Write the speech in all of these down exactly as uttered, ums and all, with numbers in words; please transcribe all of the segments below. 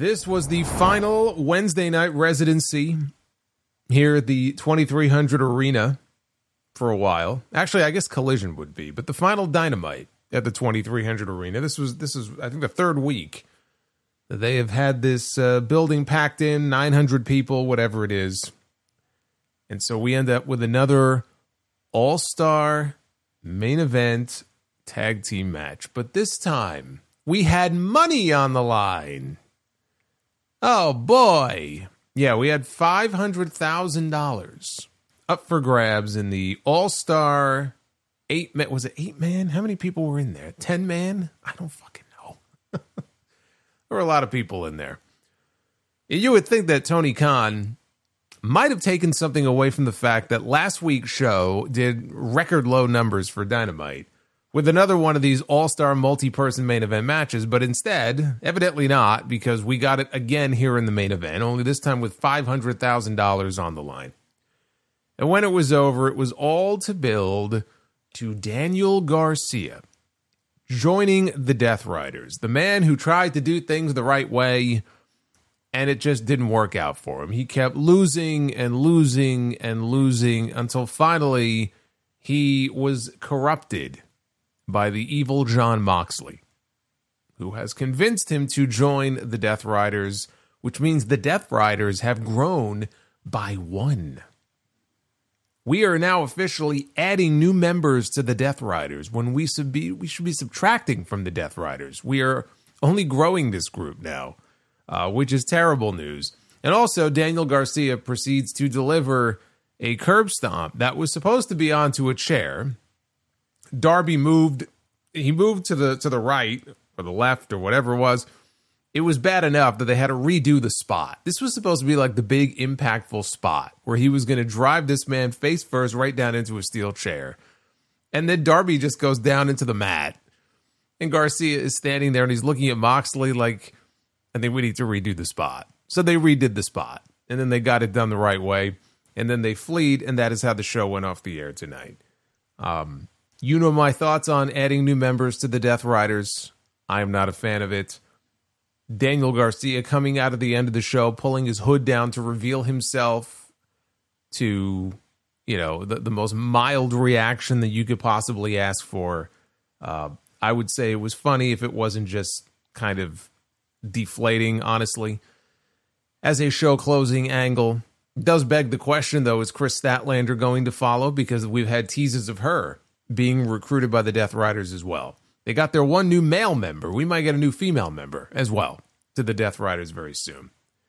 This was the final Wednesday night residency here at the twenty-three hundred Arena for a while. Actually, I guess Collision would be, but the final Dynamite at the twenty-three hundred Arena. This was, this is, I think, the third week that they have had this uh, building packed in, nine hundred people, whatever it is. And so we end up with another all-star main event tag team match. But this time, we had money on the line. Oh, boy. Yeah, we had five hundred thousand dollars up for grabs in the all-star eight-man. Was it eight-man? How many people were in there? ten-man? I don't fucking know. There were a lot of people in there. You would think that Tony Khan might have taken something away from the fact that last week's show did record low numbers for Dynamite with another one of these all-star multi-person main event matches, but instead, evidently not, because we got it again here in the main event, only this time with five hundred thousand dollars on the line. And when it was over, it was all to build to Daniel Garcia joining the Death Riders, the man who tried to do things the right way, and it just didn't work out for him. He kept losing and losing and losing until finally he was corrupted by the evil Jon Moxley, who has convinced him to join the Death Riders, which means the Death Riders have grown by one. We are now officially adding new members to the Death Riders when we should be, we should be subtracting from the Death Riders. We are only growing this group now, uh, which is terrible news. And also, Daniel Garcia proceeds to deliver a curb stomp that was supposed to be onto a chair. Darby moved, he moved to the to the right, or the left, or whatever it was. It was bad enough that they had to redo the spot. This was supposed to be like the big, impactful spot where he was going to drive this man face first right down into a steel chair. And then Darby just goes down into the mat. And Garcia is standing there and he's looking at Moxley like, I think we need to redo the spot. So they redid the spot. And then they got it done the right way. And then they fleed, and that is how the show went off the air tonight. Um... You know my thoughts on adding new members to the Death Riders. I am not a fan of it. Daniel Garcia coming out of the end of the show, pulling his hood down to reveal himself to, you know, the, the most mild reaction that you could possibly ask for. Uh, I would say it was funny if it wasn't just kind of deflating, honestly. As a show closing angle, does beg the question, though, is Chris Statlander going to follow? Because we've had teases of her being recruited by the Death Riders as well. They got their one new male member. We might get a new female member as well to the Death Riders very soon.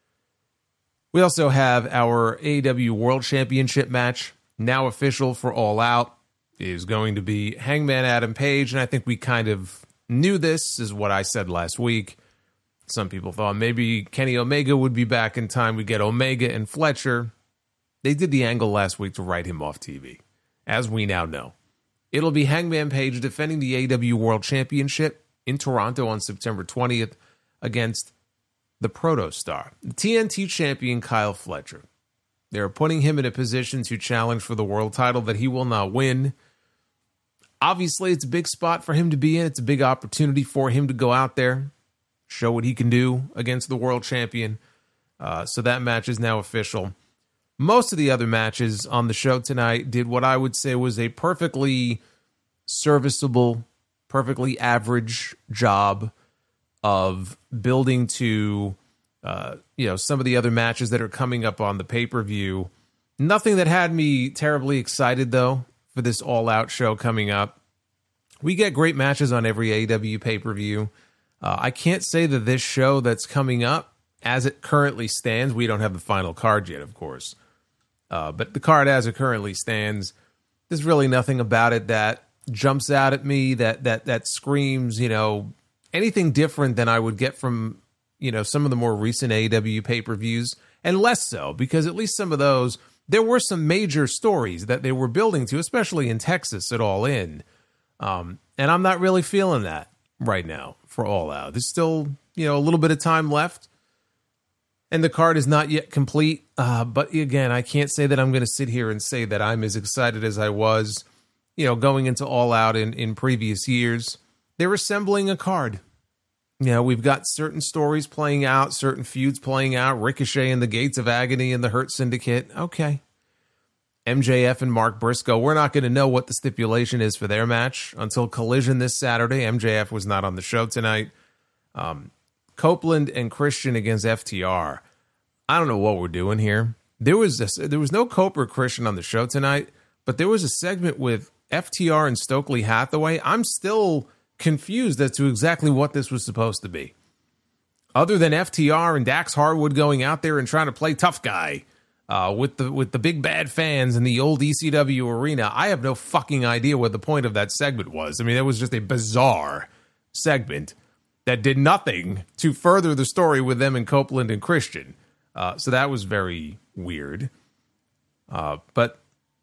We also have our A E W World Championship match, now official for All Out, is going to be Hangman Adam Page, and I think we kind of knew this, is what I said last week. Some people thought maybe Kenny Omega would be back in time. We get Omega and Fletcher. They did the angle last week to write him off T V, as we now know. It'll be Hangman Page defending the A E W World Championship in Toronto on September twentieth against the Protostar, the T N T champion Kyle Fletcher. They're putting him in a position to challenge for the world title that he will not win. Obviously, it's a big spot for him to be in. It's a big opportunity for him to go out there, show what he can do against the world champion. Uh, so that match is now official. Most of the other matches on the show tonight did what I would say was a perfectly serviceable, perfectly average job of building to, uh, you know, some of the other matches that are coming up on the pay-per-view. Nothing that had me terribly excited, though, for this all-out show coming up. We get great matches on every A E W pay-per-view. Uh, I can't say that this show that's coming up, as it currently stands, we don't have the final card yet, of course. Uh, but the card as it currently stands, there's really nothing about it that jumps out at me, that that that screams, you know, anything different than I would get from, you know, some of the more recent A E W pay-per-views, and less so, because at least some of those, there were some major stories that they were building to, especially in Texas at All In. Um, and I'm not really feeling that right now for All Out. There's still, you know, a little bit of time left. And the card is not yet complete. Uh, but again, I can't say that I'm going to sit here and say that I'm as excited as I was, you know, going into All Out in, in previous years. They're assembling a card. You know, we've got certain stories playing out, certain feuds playing out, Ricochet and the Gates of Agony and the Hurt Syndicate. Okay. M J F and Mark Briscoe, we're not going to know what the stipulation is for their match until Collision this Saturday. M J F was not on the show tonight. Um, Copeland and Christian against F T R. I don't know what we're doing here. There was this, there was no Cope or Christian on the show tonight, but there was a segment with F T R and Stokely Hathaway. I'm still confused as to exactly what this was supposed to be. Other than F T R and Dax Harwood going out there and trying to play tough guy uh, with the with the big bad fans in the old E C W arena, I have no fucking idea what the point of that segment was. I mean, it was just a bizarre segment that did nothing to further the story with them and Copeland and Christian. Uh, so that was very weird. Uh, but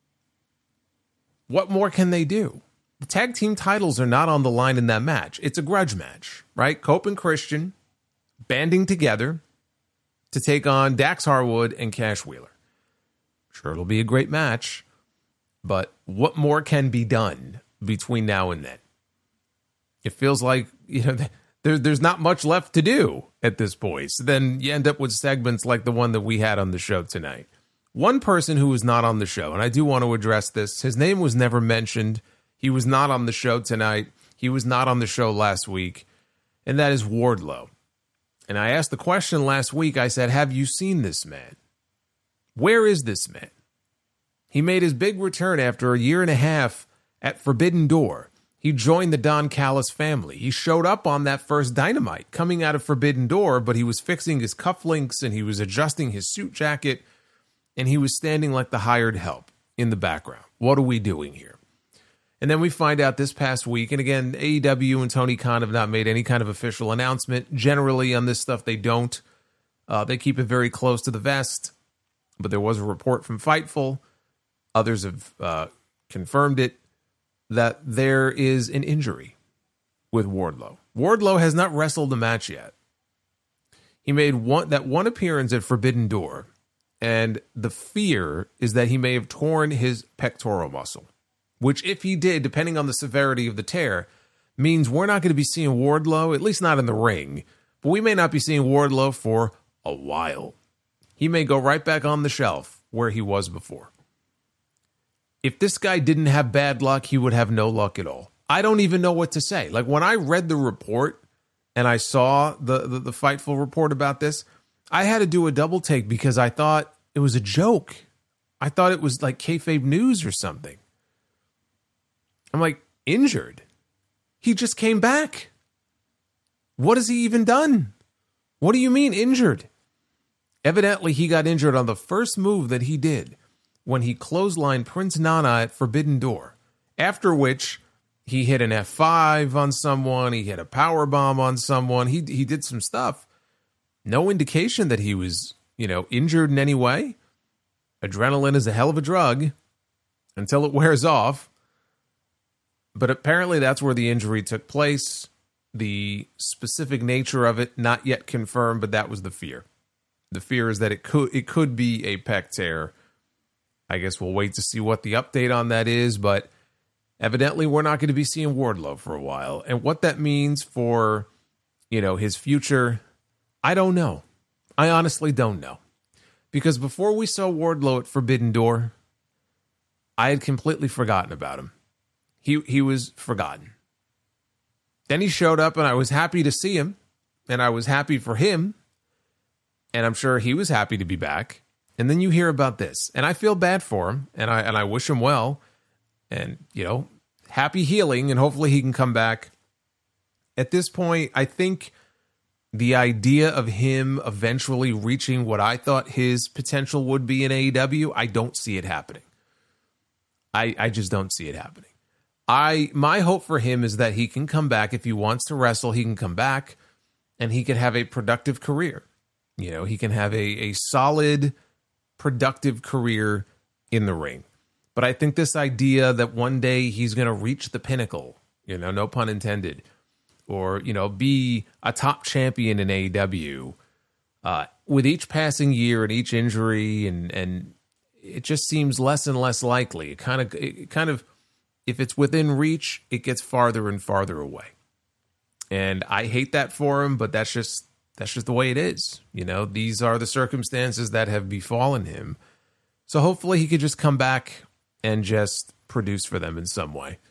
what more can they do? The tag team titles are not on the line in that match. It's a grudge match, right? Cope and Christian banding together to take on Dax Harwood and Cash Wheeler. Sure, it'll be a great match, but what more can be done between now and then? It feels like, you know, there, there's not much left to do at this point. So then you end up with segments like the one that we had on the show tonight. One person who was not on the show, and I do want to address this, his name was never mentioned. He was not on the show tonight. He was not on the show last week, and that is Wardlow. And I asked the question last week, I said, have you seen this man? Where is this man? He made his big return after a year and a half at Forbidden Door. He joined the Don Callis family. He showed up on that first Dynamite coming out of Forbidden Door, but he was fixing his cufflinks and he was adjusting his suit jacket, and he was standing like the hired help in the background. What are we doing here? And then we find out this past week, and again, A E W and Tony Khan have not made any kind of official announcement. Generally on this stuff, they don't. Uh, they keep it very close to the vest. But there was a report from Fightful. Others have uh, confirmed it, that there is an injury with Wardlow. Wardlow has not wrestled a match yet. He made one that one appearance at Forbidden Door, and the fear is that he may have torn his pectoral muscle. Which, if he did, depending on the severity of the tear, means we're not going to be seeing Wardlow, at least not in the ring. But we may not be seeing Wardlow for a while. He may go right back on the shelf where he was before. If this guy didn't have bad luck, he would have no luck at all. I don't even know what to say. Like, when I read the report and I saw the, the, the Fightful report about this, I had to do a double take because I thought it was a joke. I thought it was like kayfabe news or something. I'm like, injured? He just came back. What has he even done? What do you mean injured? Evidently, he got injured on the first move that he did when he clotheslined Prince Nana at Forbidden Door, after which he hit an F five on someone, he hit a power bomb on someone, he he did some stuff. No indication that he was, you know, injured in any way. Adrenaline is a hell of a drug until it wears off. But apparently that's where the injury took place. The specific nature of it, not yet confirmed, but that was the fear. The fear is that it could it could be a pec tear. I guess we'll wait to see what the update on that is, but evidently we're not going to be seeing Wardlow for a while. And what that means for, you know, his future, I don't know. I honestly don't know. Because before we saw Wardlow at Forbidden Door, I had completely forgotten about him. He he was forgotten. Then he showed up and I was happy to see him. And I was happy for him. And I'm sure he was happy to be back. And then you hear about this. And I feel bad for him. And I and I wish him well. And, you know, happy healing. And hopefully he can come back. At this point, I think the idea of him eventually reaching what I thought his potential would be in A E W, I don't see it happening. I, I just don't see it happening. I my hope for him is that he can come back. If he wants to wrestle, he can come back and he can have a productive career. You know, he can have a, a solid, productive career in the ring. But I think this idea that one day he's going to reach the pinnacle, you know, no pun intended, or, you know, be a top champion in A E W, uh, with each passing year and each injury, and and it just seems less and less likely. It kind of, it kind of, if it's within reach, it gets farther and farther away. And I hate that for him, but that's just that's just the way it is. You know, these are the circumstances that have befallen him. So hopefully he could just come back and just produce for them in some way.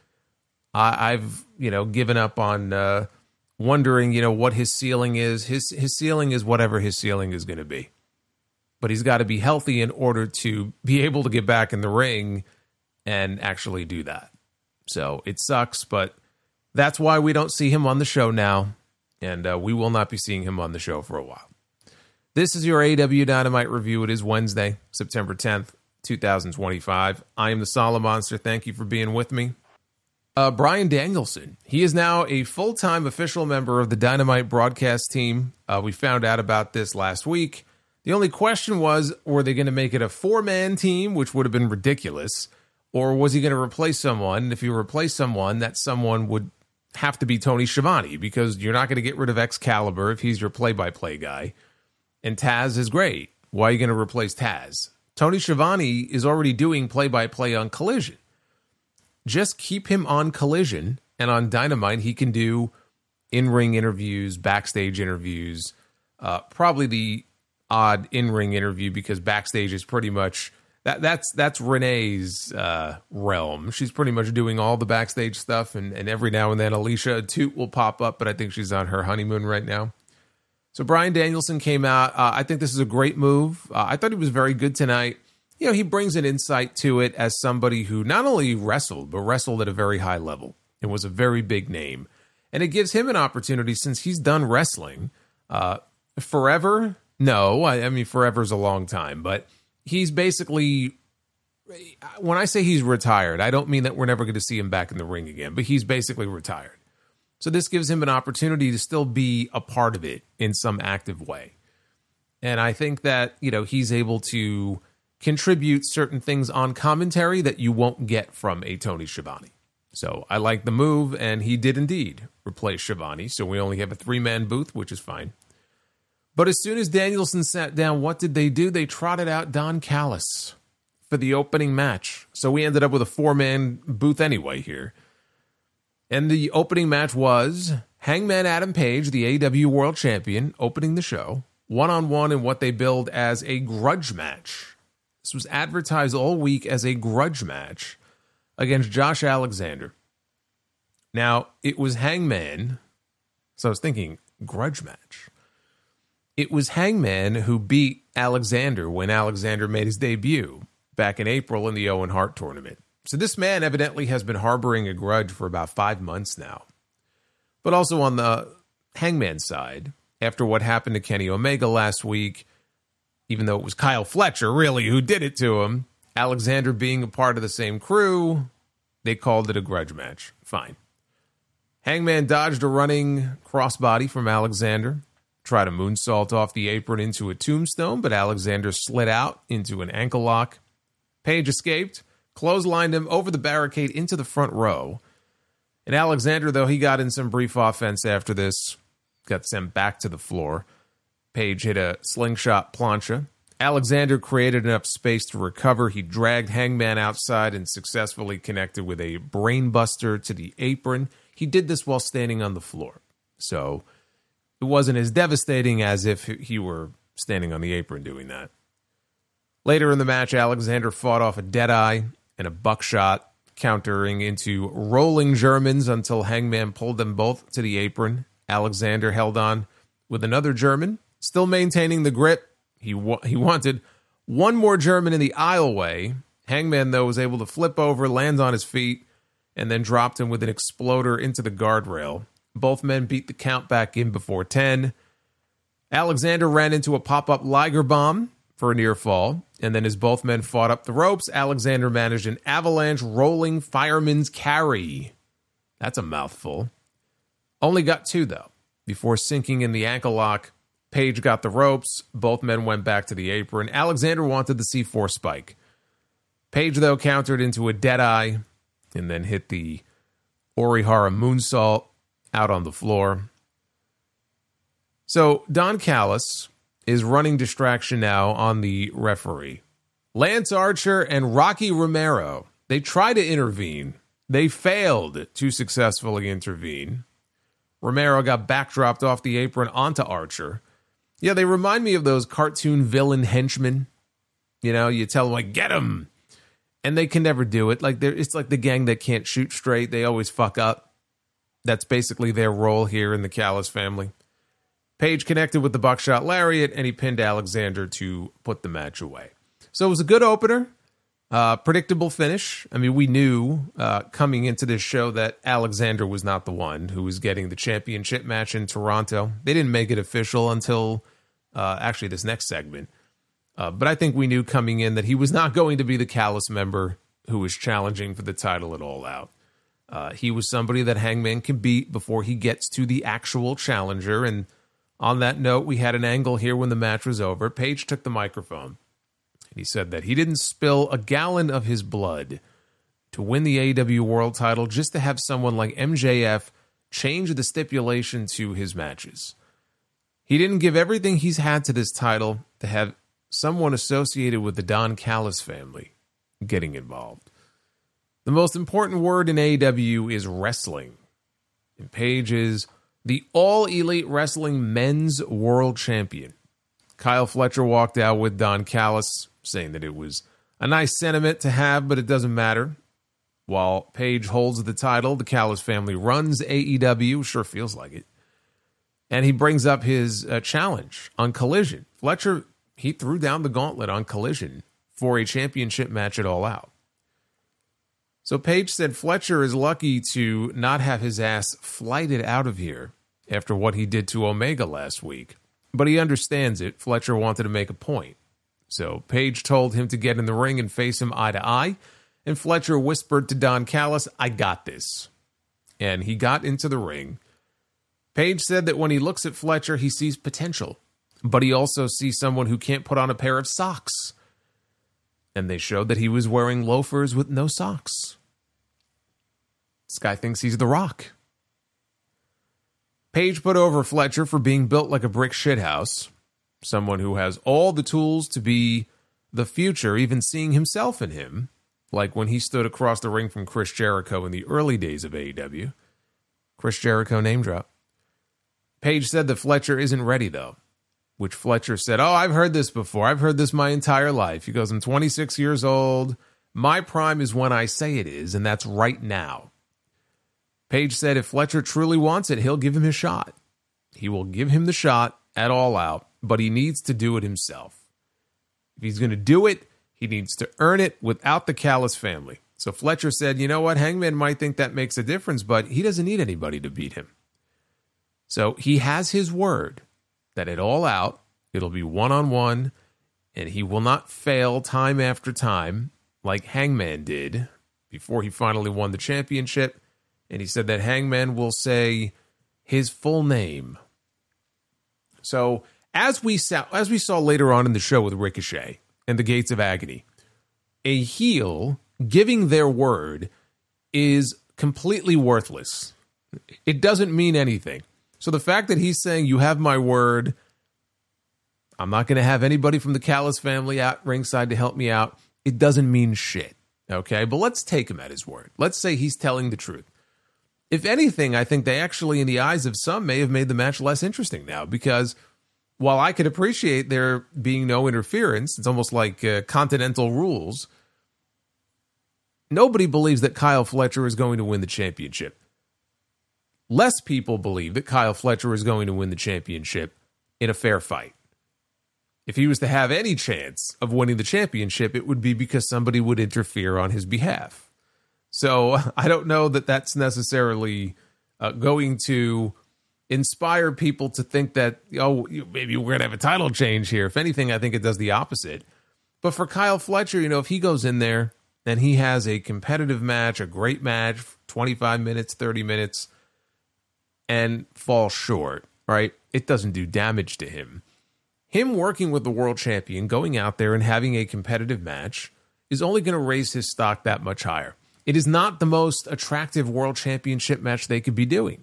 I, I've, you know, given up on uh, wondering, you know, what his ceiling is. His his ceiling is whatever his ceiling is going to be. But he's got to be healthy in order to be able to get back in the ring and actually do that. So it sucks, but that's why we don't see him on the show now. And uh, we will not be seeing him on the show for a while. This is your A E W Dynamite review. It is Wednesday, September tenth, twenty twenty-five. I am the Solid Monster. Thank you for being with me. Uh, Bryan Danielson. He is now a full-time official member of the Dynamite broadcast team. Uh, we found out about this last week. The only question was, were they going to make it a four-man team, which would have been ridiculous, or was he going to replace someone? And if you replace someone, that someone would have to be Tony Schiavone, because you're not going to get rid of Excalibur if he's your play-by-play guy. And Taz is great. Why are you going to replace Taz? Tony Schiavone is already doing play-by-play on Collision. Just keep him on Collision, and on Dynamite he can do in-ring interviews, backstage interviews, uh, probably the odd in-ring interview, because backstage is pretty much that that's that's Renee's uh, realm. She's pretty much doing all the backstage stuff, and, and every now and then Alicia Toot will pop up, but I think she's on her honeymoon right now. So Bryan Danielson came out. Uh, I think this is a great move. Uh, I thought he was very good tonight. You know, he brings an insight to it as somebody who not only wrestled, but wrestled at a very high level. It was a very big name. And it gives him an opportunity, since he's done wrestling uh, forever. No, I, I mean, forever is a long time, but he's basically, when I say he's retired, I don't mean that we're never going to see him back in the ring again, but he's basically retired. So this gives him an opportunity to still be a part of it in some active way. And I think that, you know, he's able to contribute certain things on commentary that you won't get from a Tony Schiavone. So I like the move, and he did indeed replace Schiavone. So we only have a three-man booth, which is fine. But as soon as Danielson sat down, what did they do? They trotted out Don Callis for the opening match. So we ended up with a four-man booth anyway here. And the opening match was Hangman Adam Page, the A E W World Champion, opening the show, one-on-one in what they billed as a grudge match. This was advertised all week as a grudge match against Josh Alexander. Now, it was Hangman, so I was thinking, grudge match. It was Hangman who beat Alexander when Alexander made his debut back in April in the Owen Hart tournament. So this man evidently has been harboring a grudge for about five months now. But also on the Hangman side, after what happened to Kenny Omega last week, even though it was Kyle Fletcher, really, who did it to him, Alexander being a part of the same crew, they called it a grudge match. Fine. Hangman dodged a running crossbody from Alexander, tried a moonsault off the apron into a tombstone, but Alexander slid out into an ankle lock. Page escaped, clotheslined him over the barricade into the front row. And Alexander, though he got in some brief offense after this, got sent back to the floor. Page hit a slingshot plancha. Alexander created enough space to recover. He dragged Hangman outside and successfully connected with a brainbuster to the apron. He did this while standing on the floor. So it wasn't as devastating as if he were standing on the apron doing that. Later in the match, Alexander fought off a Deadeye and a buckshot, countering into rolling Germans until Hangman pulled them both to the apron. Alexander held on with another German, still maintaining the grip. He wa- he wanted one more German in the aisleway. Hangman, though, was able to flip over, land on his feet, and then dropped him with an exploder into the guardrail. Both men beat the count back in before ten. Alexander ran into a pop-up Liger bomb for a near fall, and then as both men fought up the ropes, Alexander managed an avalanche rolling fireman's carry. That's a mouthful. Only got two, though, before sinking in the ankle lock. Page got the ropes. Both men went back to the apron. Alexander wanted the C four spike. Page, though, countered into a Deadeye and then hit the Orihara moonsault out on the floor. So Don Callis is running distraction now on the referee. Lance Archer and Rocky Romero, they tried to intervene. They failed to successfully intervene. Romero got backdropped off the apron onto Archer. Yeah, they remind me of those cartoon villain henchmen. You know, you tell them, like, get him! And they can never do it. Like, it's like the gang that can't shoot straight. They always fuck up. That's basically their role here in the Callis family. Page connected with the buckshot lariat, and he pinned Alexander to put the match away. So it was a good opener. Uh, predictable finish. I mean, we knew uh, coming into this show that Alexander was not the one who was getting the championship match in Toronto. They didn't make it official until uh, actually this next segment. Uh, but I think we knew coming in that he was not going to be the Callis member who was challenging for the title at All Out. Uh, he was somebody that Hangman can beat before he gets to the actual challenger. And on that note, we had an angle here when the match was over. Page took the microphone. He said that he didn't spill a gallon of his blood to win the A E W World title just to have someone like M J F change the stipulation to his matches. He didn't give everything he's had to this title to have someone associated with the Don Callis family getting involved. The most important word in A E W is wrestling. And Page is the All Elite Wrestling Men's World Champion. Kyle Fletcher walked out with Don Callis, saying that it was a nice sentiment to have, but it doesn't matter. While Page holds the title, the Callis family runs A E W, sure feels like it. And he brings up his uh, challenge on Collision. Fletcher, he threw down the gauntlet on Collision for a championship match at All Out. So Page said Fletcher is lucky to not have his ass flighted out of here after what he did to Omega last week. But he understands it. Fletcher wanted to make a point. So Page told him to get in the ring and face him eye to eye. And Fletcher whispered to Don Callis, I got this. And he got into the ring. Page said that when he looks at Fletcher, he sees potential. But he also sees someone who can't put on a pair of socks. And they showed that he was wearing loafers with no socks. This guy thinks he's The Rock. Page put over Fletcher for being built like a brick shithouse. Someone who has all the tools to be the future, even seeing himself in him. Like when he stood across the ring from Chris Jericho in the early days of A E W. Chris Jericho name drop. Page said that Fletcher isn't ready, though. Which Fletcher said, oh, I've heard this before. I've heard this my entire life. He goes, I'm twenty-six years old. My prime is when I say it is, and that's right now. Page said if Fletcher truly wants it, he'll give him his shot. He will give him the shot at All Out, but he needs to do it himself. If he's going to do it, he needs to earn it without the Callis family. So Fletcher said, you know what, Hangman might think that makes a difference, but he doesn't need anybody to beat him. So he has his word that at All Out, it'll be one-on-one, and he will not fail time after time like Hangman did before he finally won the championship. And he said that Hangman will say his full name. So as we saw, as we saw later on in the show with Ricochet and the Gates of Agony, a heel giving their word is completely worthless. It doesn't mean anything. So the fact that he's saying, you have my word, I'm not going to have anybody from the Callis family at ringside to help me out, it doesn't mean shit. Okay, but let's take him at his word. Let's say he's telling the truth. If anything, I think they actually, in the eyes of some, may have made the match less interesting now, because while I could appreciate there being no interference, it's almost like uh, continental rules, nobody believes that Kyle Fletcher is going to win the championship. Less people believe that Kyle Fletcher is going to win the championship in a fair fight. If he was to have any chance of winning the championship, it would be because somebody would interfere on his behalf. So I don't know that that's necessarily uh, going to inspire people to think that, oh, maybe we're going to have a title change here. If anything, I think it does the opposite. But for Kyle Fletcher, you know, if he goes in there and he has a competitive match, a great match, twenty-five minutes, thirty minutes, and falls short, right? It doesn't do damage to him. Him working with the world champion, going out there and having a competitive match is only going to raise his stock that much higher. It is not the most attractive world championship match they could be doing.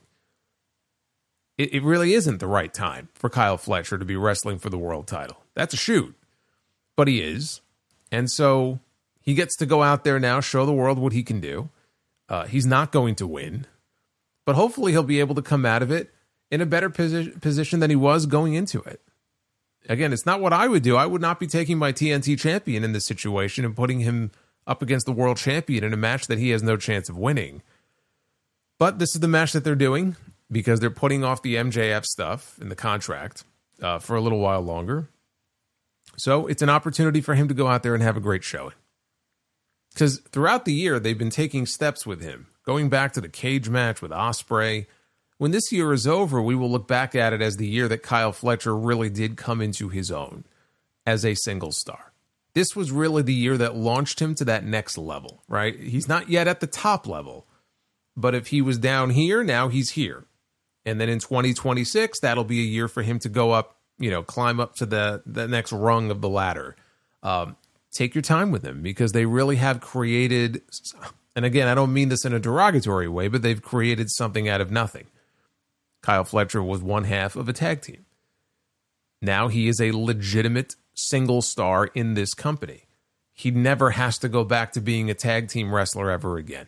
It, it really isn't the right time for Kyle Fletcher to be wrestling for the world title. That's a shoot. But he is. And so he gets to go out there now, show the world what he can do. Uh, he's not going to win. But hopefully he'll be able to come out of it in a better posi- position than he was going into it. Again, it's not what I would do. I would not be taking my T N T champion in this situation and putting him up against the world champion in a match that he has no chance of winning. But this is the match that they're doing because they're putting off the M J F stuff in the contract uh, for a little while longer. So it's an opportunity for him to go out there and have a great showing. Because throughout the year, they've been taking steps with him, going back to the cage match with Ospreay. When this year is over, we will look back at it as the year that Kyle Fletcher really did come into his own as a single star. This was really the year that launched him to that next level, right? He's not yet at the top level, but if he was down here, now he's here. And then in twenty twenty-six, that'll be a year for him to go up, you know, climb up to the, the next rung of the ladder. Um, take your time with him because they really have created, and again, I don't mean this in a derogatory way, but they've created something out of nothing. Kyle Fletcher was one half of a tag team. Now he is a legitimate single star in this company. He never has to go back to being a tag team wrestler ever again.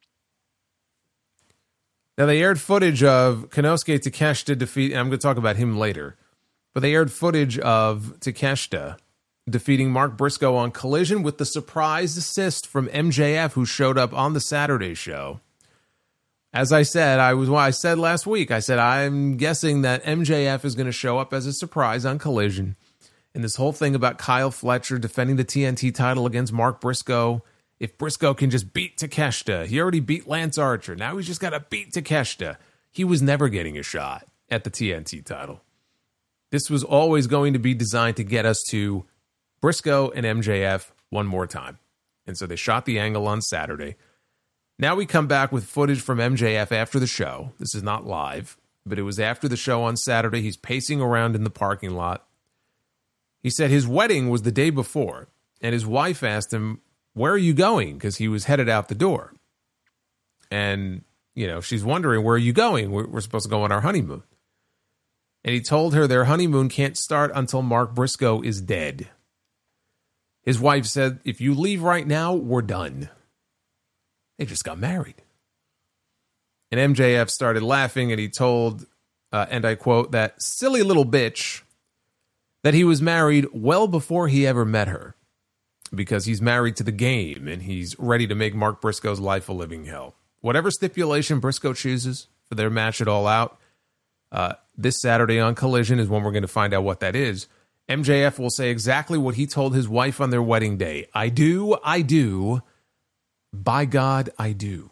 Now, they aired footage of Konosuke Takeshita defeat, and I'm going to talk about him later, but they aired footage of Takeshita defeating Mark Briscoe on Collision with the surprise assist from M J F, who showed up on the Saturday show. As I said, I was I said last week, I said, I'm guessing that M J F is going to show up as a surprise on Collision. And this whole thing about Kyle Fletcher defending the T N T title against Mark Briscoe, if Briscoe can just beat Takeshita, he already beat Lance Archer. Now he's just got to beat Takeshita. He was never getting a shot at the T N T title. This was always going to be designed to get us to Briscoe and M J F one more time. And so they shot the angle on Saturday. Now we come back with footage from M J F after the show. This is not live, but it was after the show on Saturday. He's pacing around in the parking lot. He said his wedding was the day before, and his wife asked him, where are you going? Because he was headed out the door. And, you know, she's wondering, where are you going? We're, we're supposed to go on our honeymoon. And he told her their honeymoon can't start until Mark Briscoe is dead. His wife said, if you leave right now, we're done. They just got married. And M J F started laughing, and he told, uh, and I quote, that silly little bitch that he was married well before he ever met her. Because he's married to the game, and he's ready to make Mark Briscoe's life a living hell. Whatever stipulation Briscoe chooses for their match it all out, uh, this Saturday on Collision is when we're going to find out what that is. M J F will say exactly what he told his wife on their wedding day. I do, I do. By God, I do.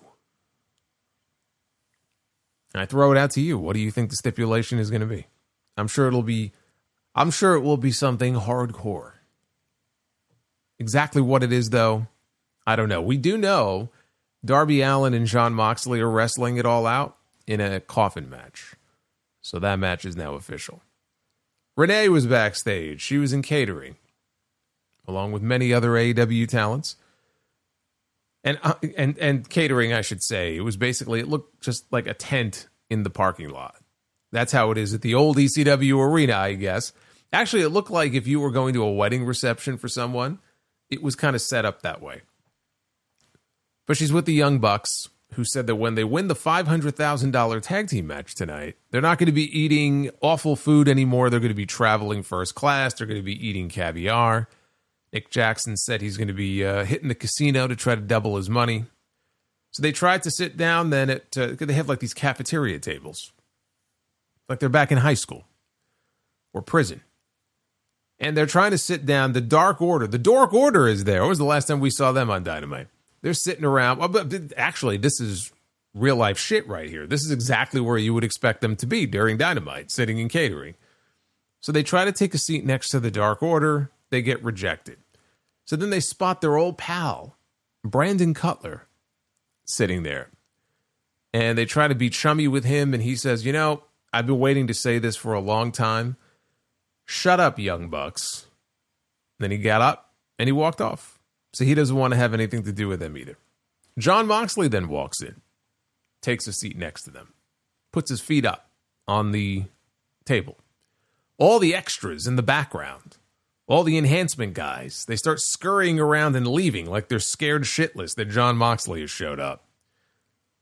And I throw it out to you. What do you think the stipulation is going to be? I'm sure it'll be, I'm sure it will be something hardcore. Exactly what it is, though, I don't know. We do know Darby Allin and Jon Moxley are wrestling it all out in a coffin match. So that match is now official. Renee was backstage. She was in catering, along with many other A E W talents. And uh, and and catering, I should say. It was basically, it looked just like a tent in the parking lot. That's how it is at the old E C W arena, I guess. Actually, it looked like if you were going to a wedding reception for someone, it was kind of set up that way. But she's with the Young Bucks, who said that when they win the five hundred thousand dollars tag team match tonight, they're not going to be eating awful food anymore. They're going to be traveling first class. They're going to be eating caviar. Nick Jackson said he's going to be uh, hitting the casino to try to double his money. So they tried to sit down then at, uh, they have like these cafeteria tables. Like they're back in high school or prison. And they're trying to sit down. The Dark Order, the Dark Order is there. When was the last time we saw them on Dynamite? They're sitting around. Well, but actually, this is real life shit right here. This is exactly where you would expect them to be during Dynamite, sitting in catering. So they try to take a seat next to the Dark Order. They get rejected. So then they spot their old pal, Brandon Cutler, sitting there. And they try to be chummy with him. And he says, you know, I've been waiting to say this for a long time. Shut up, Young Bucks. Then he got up and he walked off. So he doesn't want to have anything to do with them either. Jon Moxley then walks in, takes a seat next to them, puts his feet up on the table. All the extras in the background, all the enhancement guys, they start scurrying around and leaving like they're scared shitless that Jon Moxley has showed up.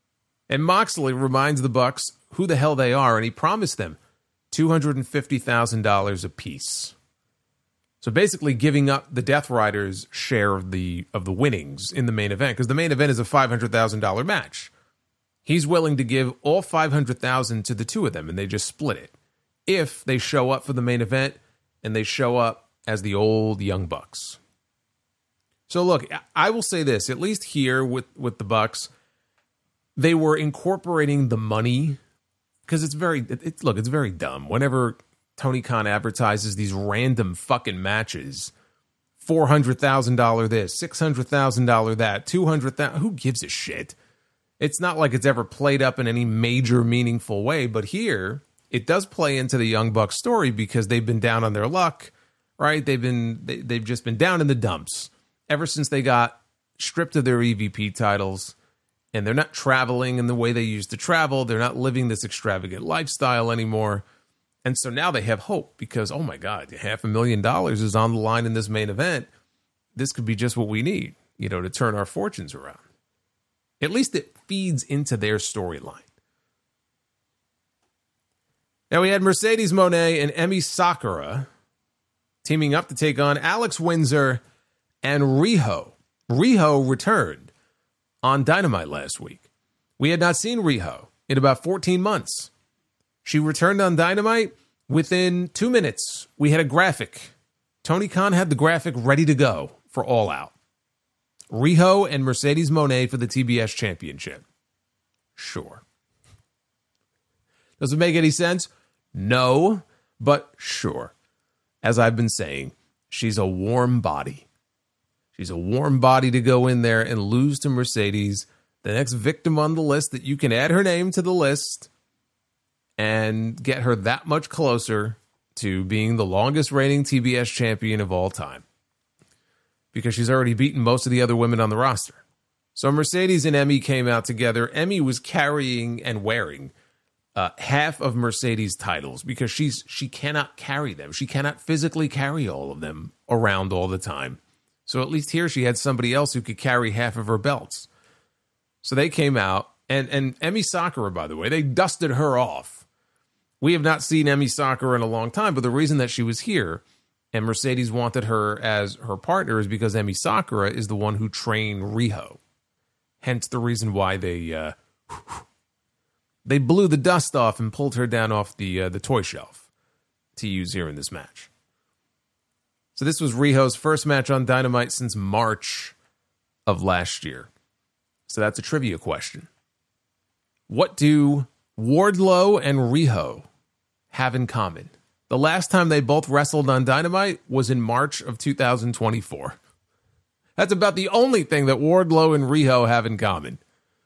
And Moxley reminds the Bucks who the hell they are, and he promised them two hundred fifty thousand dollars apiece. So basically giving up the Death Riders' share of the of the winnings in the main event, because the main event is a five hundred thousand dollars match. He's willing to give all five hundred thousand dollars to the two of them, and they just split it. If they show up for the main event, and they show up as the old Young Bucks. So look, I will say this, at least here with, with the Bucks, they were incorporating the money, because it's very, it, it, look, it's very dumb. Whenever Tony Khan advertises these random fucking matches, four hundred thousand dollars this, six hundred thousand dollars that, two hundred thousand dollars, who gives a shit? It's not like it's ever played up in any major meaningful way, but here, it does play into the Young Bucks story because they've been down on their luck, right? They've been, they, they've just been down in the dumps ever since they got stripped of their E V P titles, and they're not traveling in the way they used to travel. They're not living this extravagant lifestyle anymore. And so now they have hope because, oh my God, half a million dollars is on the line in this main event. This could be just what we need, you know, to turn our fortunes around. At least it feeds into their storyline. Now we had Mercedes Moné and Emi Sakura teaming up to take on Alex Windsor and Riho. Riho returned on Dynamite last week. We had not seen Riho in about fourteen months. She returned on Dynamite. Within two minutes, we had a graphic. Tony Khan had the graphic ready to go for All Out. Riho and Mercedes Moné for the T B S Championship. Sure. Does it make any sense? No, but sure. As I've been saying, she's a warm body. She's a warm body to go in there and lose to Mercedes, the next victim on the list that you can add her name to the list and get her that much closer to being the longest reigning T B S champion of all time. Because she's already beaten most of the other women on the roster. So Mercedes and Emi came out together. Emi was carrying and wearing uh, half of Mercedes' titles because she's she cannot carry them. She cannot physically carry all of them around all the time. So at least here she had somebody else who could carry half of her belts. So they came out, and, and Emi Sakura, by the way, they dusted her off. We have not seen Emi Sakura in a long time, but the reason that she was here and Mercedes wanted her as her partner is because Emi Sakura is the one who trained Riho. Hence the reason why they uh, they blew the dust off and pulled her down off the uh, the toy shelf to use here in this match. So this was Riho's first match on Dynamite since March of last year. So that's a trivia question. What do Wardlow and Riho have in common? The last time they both wrestled on Dynamite was in March of two thousand twenty-four. That's about the only thing that Wardlow and Riho have in common.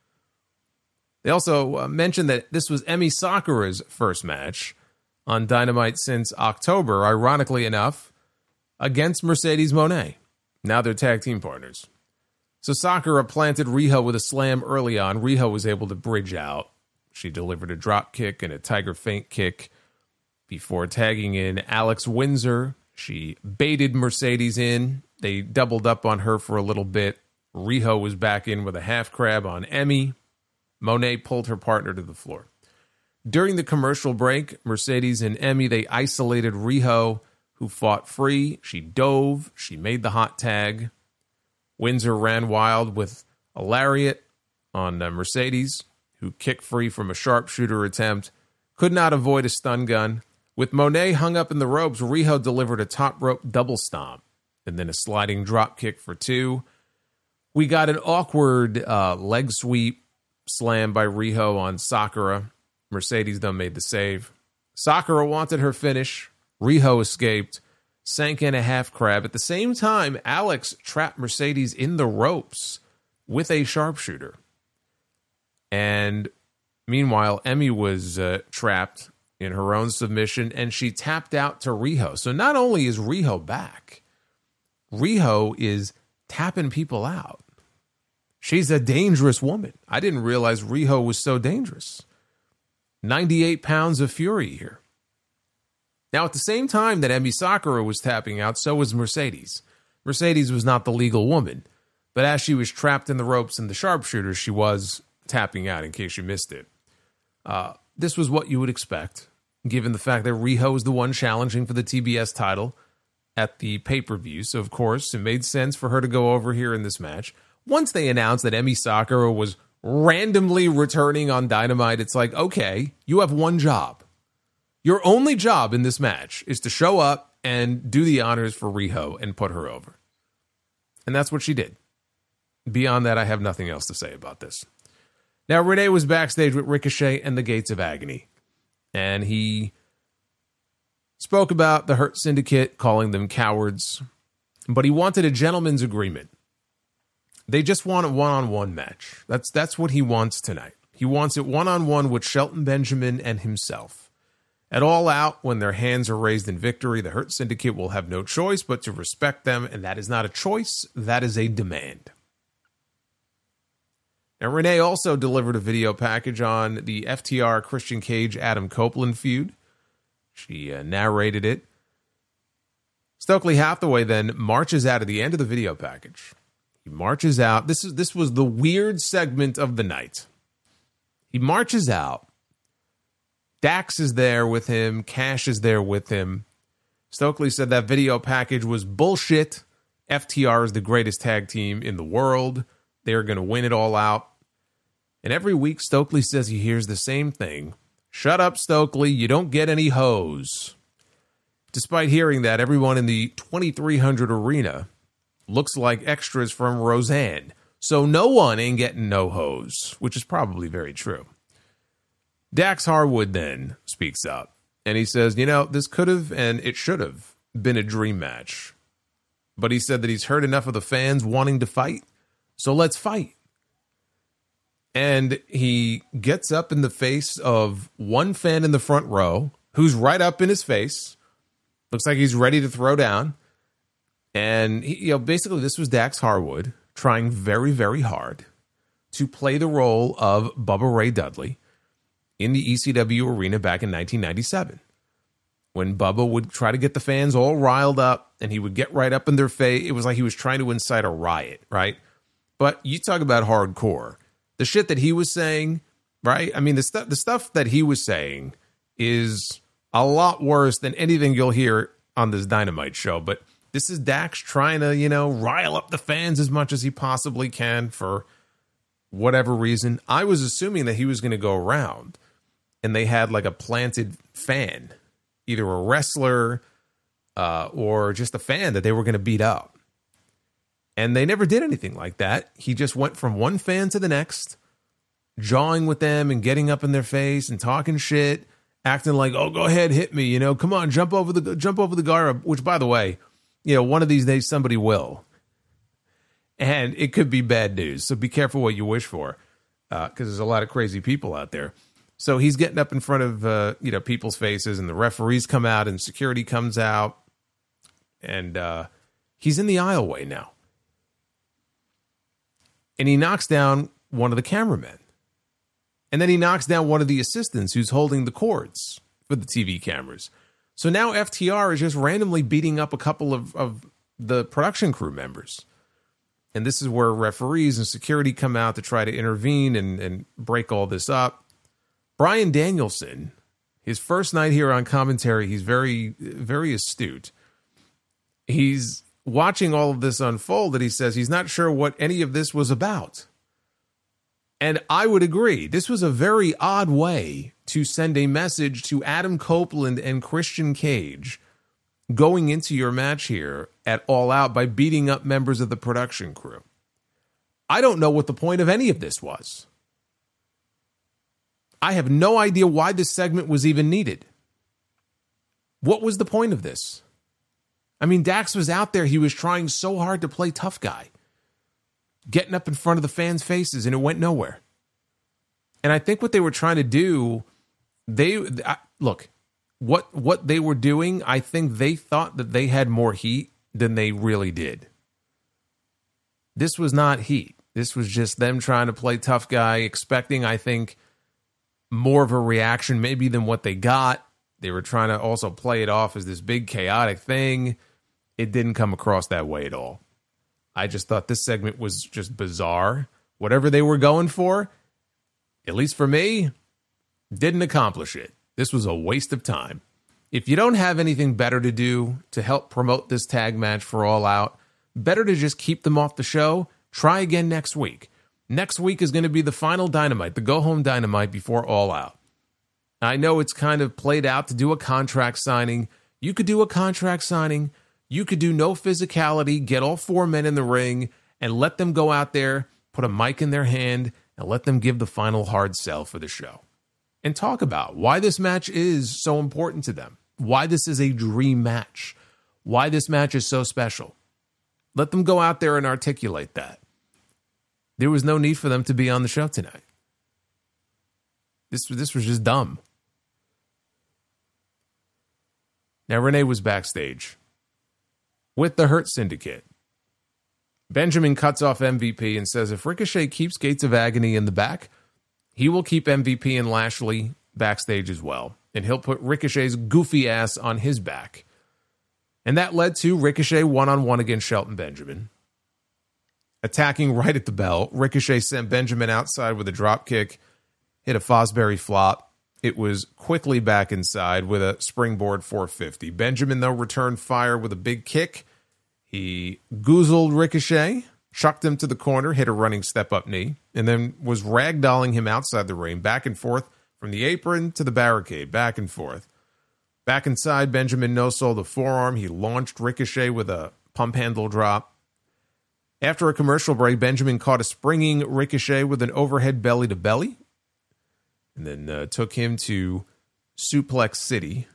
They also uh, mentioned that this was Emi Sakura's first match on Dynamite since October, ironically enough, against Mercedes Moné. Now they're tag team partners. So Sakura planted Riho with a slam early on. Riho was able to bridge out. She delivered a drop kick and a tiger feint kick before tagging in Alex Windsor. She baited Mercedes in. They doubled up on her for a little bit. Riho was back in with a half crab on Emi. Moné pulled her partner to the floor. During the commercial break, Mercedes and Emi, they isolated Riho, who fought free. She dove. She made the hot tag. Windsor ran wild with a lariat on uh, Mercedes, who kicked free from a sharpshooter attempt. Could not avoid a stun gun. With Moné hung up in the ropes, Riho delivered a top rope double stomp and then a sliding drop kick for two. We got an awkward uh, leg sweep slam by Riho on Sakura. Mercedes though made the save. Sakura wanted her finish. Riho escaped, sank in a half crab. At the same time, Alex trapped Mercedes in the ropes with a sharpshooter. And meanwhile, Emi was uh, trapped in her own submission, and she tapped out to Riho. So not only is Riho back, Riho is tapping people out. She's a dangerous woman. I didn't realize Riho was so dangerous. ninety-eight pounds of fury here. Now, at the same time that Emi Sakura was tapping out, so was Mercedes. Mercedes was not the legal woman, but as she was trapped in the ropes and the sharpshooter, she was tapping out in case you missed it. Uh, this was what you would expect, given the fact that Riho is the one challenging for the T B S title at the pay-per-view. So, of course, it made sense for her to go over here in this match. Once they announced that Emi Sakura was randomly returning on Dynamite, it's like, okay, you have one job. Your only job in this match is to show up and do the honors for Riho and put her over. And that's what she did. Beyond that, I have nothing else to say about this. Now, Renee was backstage with Ricochet and the Gates of Agony. And he spoke about the Hurt Syndicate, calling them cowards. But he wanted a gentleman's agreement. They just want a one-on-one match. That's, that's what he wants tonight. He wants it one-on-one with Shelton Benjamin and himself. At All Out, when their hands are raised in victory, the Hurt Syndicate will have no choice but to respect them, and that is not a choice, that is a demand. Now, Renee also delivered a video package on the F T R Christian Cage Adam Copeland feud. She uh, narrated it. Stokely Hathaway then marches out at the end of the video package. He marches out. This is this was the weird segment of the night. He marches out. Dax is there with him. Cash is there with him. Stokely said that video package was bullshit. F T R is the greatest tag team in the world. They're going to win it all out. And every week, Stokely says he hears the same thing. Shut up, Stokely. You don't get any hoes. Despite hearing that, everyone in the twenty-three hundred arena looks like extras from Roseanne. So no one ain't getting no hoes, which is probably very true. Dax Harwood then speaks up, and he says, you know, this could have and it should have been a dream match. But he said that he's heard enough of the fans wanting to fight, so let's fight. And he gets up in the face of one fan in the front row, who's right up in his face. Looks like he's ready to throw down. And, he, you know, basically this was Dax Harwood trying very, very hard to play the role of Bubba Ray Dudley in the E C W arena back in nineteen ninety-seven. When Bubba would try to get the fans all riled up and he would get right up in their face. It was like he was trying to incite a riot, right? But you talk about hardcore. The shit that he was saying, right? I mean, the stuff the stuff that he was saying is a lot worse than anything you'll hear on this Dynamite show. But this is Dax trying to, you know, rile up the fans as much as he possibly can for whatever reason. I was assuming that he was going to go around and they had like a planted fan, either a wrestler uh, or just a fan that they were going to beat up. And they never did anything like that. He just went from one fan to the next, jawing with them and getting up in their face and talking shit, acting like, oh, go ahead, hit me, you know, come on, jump over the jump over the guard, which, by the way, you know, one of these days somebody will. And it could be bad news. So be careful what you wish for, because uh, there's a lot of crazy people out there. So he's getting up in front of, uh, you know, people's faces, and the referees come out and security comes out. And uh, he's in the aisleway now. And he knocks down one of the cameramen. And then he knocks down one of the assistants who's holding the cords for the T V cameras. So now F T R is just randomly beating up a couple of, of the production crew members. And this is where referees and security come out to try to intervene and, and break all this up. Bryan Danielson, his first night here on commentary, he's very, very astute. He's watching all of this unfold, and he says he's not sure what any of this was about. And I would agree. This was a very odd way to send a message to Adam Copeland and Christian Cage going into your match here at All Out by beating up members of the production crew. I don't know what the point of any of this was. I have no idea why this segment was even needed. What was the point of this? I mean, Dax was out there. He was trying so hard to play tough guy, getting up in front of the fans' faces, and it went nowhere. And I think what they were trying to do, they I, look, what what they were doing, I think they thought that they had more heat than they really did. This was not heat. This was just them trying to play tough guy, expecting, I think, more of a reaction maybe than what they got. They were trying to also play it off as this big chaotic thing. It didn't come across that way at all. I just thought this segment was just bizarre. Whatever they were going for, at least for me, didn't accomplish it. This was a waste of time. If you don't have anything better to do to help promote this tag match for All Out, better to just keep them off the show. Try again next week. Next week is going to be the final Dynamite, the go-home Dynamite before All Out. I know it's kind of played out to do a contract signing. You could do a contract signing. You could do no physicality, get all four men in the ring, and let them go out there, put a mic in their hand, and let them give the final hard sell for the show. And talk about why this match is so important to them. Why this is a dream match. Why this match is so special. Let them go out there and articulate that. There was no need for them to be on the show tonight. This, this was just dumb. Now, Renee was backstage with the Hurt Syndicate. Benjamin cuts off M V P and says if Ricochet keeps Gates of Agony in the back, he will keep M V P and Lashley backstage as well. And he'll put Ricochet's goofy ass on his back. And that led to Ricochet one-on-one against Shelton Benjamin. Attacking right at the bell, Ricochet sent Benjamin outside with a drop kick, hit a Fosbury flop. It was quickly back inside with a springboard four fifty. Benjamin, though, returned fire with a big kick. He goozled Ricochet, chucked him to the corner, hit a running step-up knee, and then was ragdolling him outside the ring, back and forth from the apron to the barricade, back and forth. Back inside, Benjamin no-sold the forearm. He launched Ricochet with a pump handle drop. After a commercial break, Benjamin caught a springing Ricochet with an overhead belly-to-belly, and then uh, took him to Suplex City.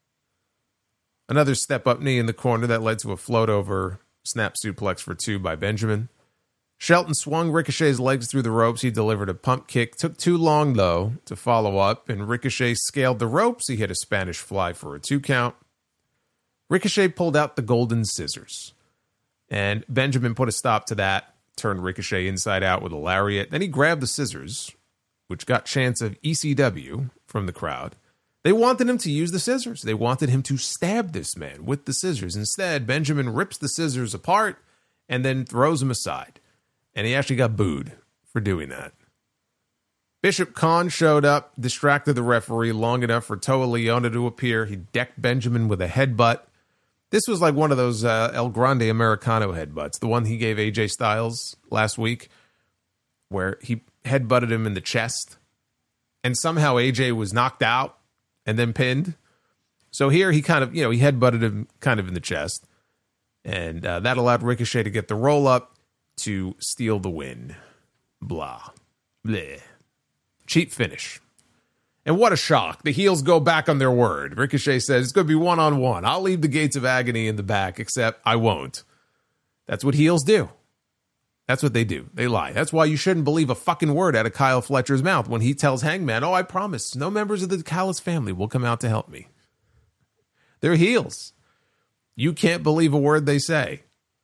Another step-up knee in the corner that led to a float-over snap suplex for two by Benjamin. Shelton swung Ricochet's legs through the ropes. He delivered a pump kick. Took too long, though, to follow up, and Ricochet scaled the ropes. He hit a Spanish fly for a two count. Ricochet pulled out the golden scissors, and Benjamin put a stop to that, turned Ricochet inside out with a lariat. Then he grabbed the scissors, which got chants of E C W from the crowd. They wanted him to use the scissors. They wanted him to stab this man with the scissors. Instead, Benjamin rips the scissors apart and then throws them aside. And he actually got booed for doing that. Bishop Khan showed up, distracted the referee long enough for Toa Leona to appear. He decked Benjamin with a headbutt. This was like one of those uh, El Grande Americano headbutts, the one he gave A J Styles last week, where he headbutted him in the chest. And somehow A J was knocked out and then pinned. So here he kind of, you know, he headbutted him kind of in the chest. And uh, that allowed Ricochet to get the roll up to steal the win. Blah. Bleh. Cheap finish. And what a shock. The heels go back on their word. Ricochet says, it's going to be one-on-one. I'll leave the Gates of Agony in the back, except I won't. That's what heels do. That's what they do. They lie. That's why you shouldn't believe a fucking word out of Kyle Fletcher's mouth when he tells Hangman, oh, I promise, no members of the Callis family will come out to help me. They're heels. You can't believe a word they say.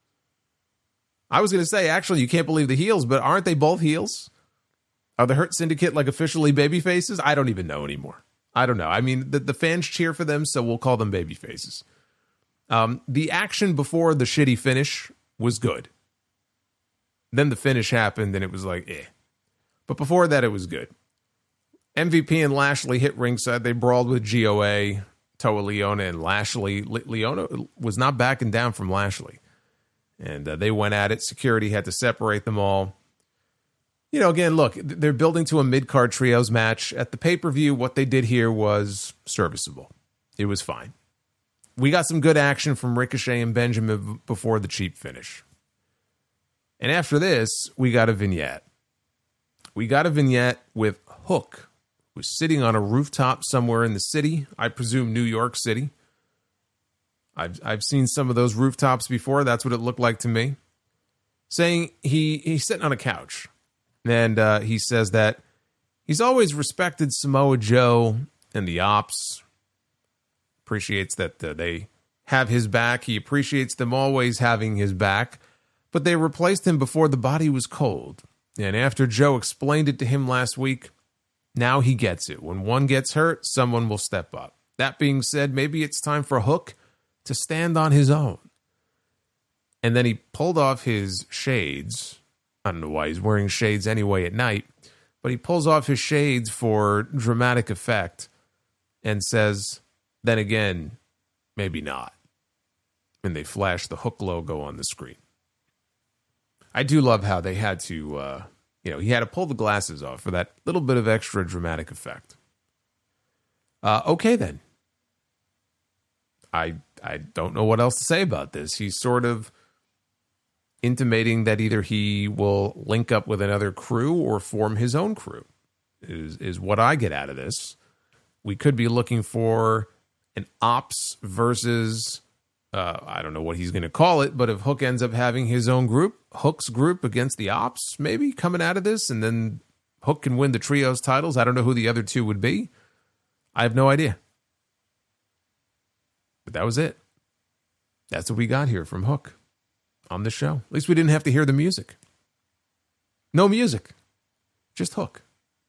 I was going to say, actually, you can't believe the heels, but aren't they both heels? Are the Hurt Syndicate like officially baby faces? I don't even know anymore. I don't know. I mean, the, the fans cheer for them, so we'll call them baby faces. Um, the action before the shitty finish was good. Then the finish happened, and it was like, eh. But before that, it was good. M V P and Lashley hit ringside. They brawled with G O A, Toa Leona, and Lashley. Le- Leona was not backing down from Lashley. And uh, they went at it. Security had to separate them all. You know, again, look, they're building to a mid-card trios match. At the pay-per-view, what they did here was serviceable. It was fine. We got some good action from Ricochet and Benjamin before the cheap finish. And after this, we got a vignette. We got a vignette with Hook, who's sitting on a rooftop somewhere in the city. I presume New York City. I've I've seen some of those rooftops before. That's what it looked like to me. Saying he he's sitting on a couch. And uh, he says that he's always respected Samoa Joe and the Ops. Appreciates that uh, they have his back. He appreciates them always having his back. But they replaced him before the body was cold. And after Joe explained it to him last week, now he gets it. When one gets hurt, someone will step up. That being said, maybe it's time for Hook to stand on his own. And then he pulled off his shades. I don't know why he's wearing shades anyway at night. but he pulls off his shades for dramatic effect and says, then again, maybe not. And they flash the Hook logo on the screen. I do love how they had to, uh, you know, he had to pull the glasses off for that little bit of extra dramatic effect. Uh, okay, then. I I don't know what else to say about this. He's sort of intimating that either he will link up with another crew or form his own crew, is, is what I get out of this. We could be looking for an Ops versus, uh, I don't know what he's going to call it, but if Hook ends up having his own group, Hook's group against the Ops, maybe coming out of this, and then Hook can win the trios titles. I don't know who the other two would be. I have no idea. But that was it. That's what we got here from Hook on the show. At least we didn't have to hear the music. No music. Just Hook.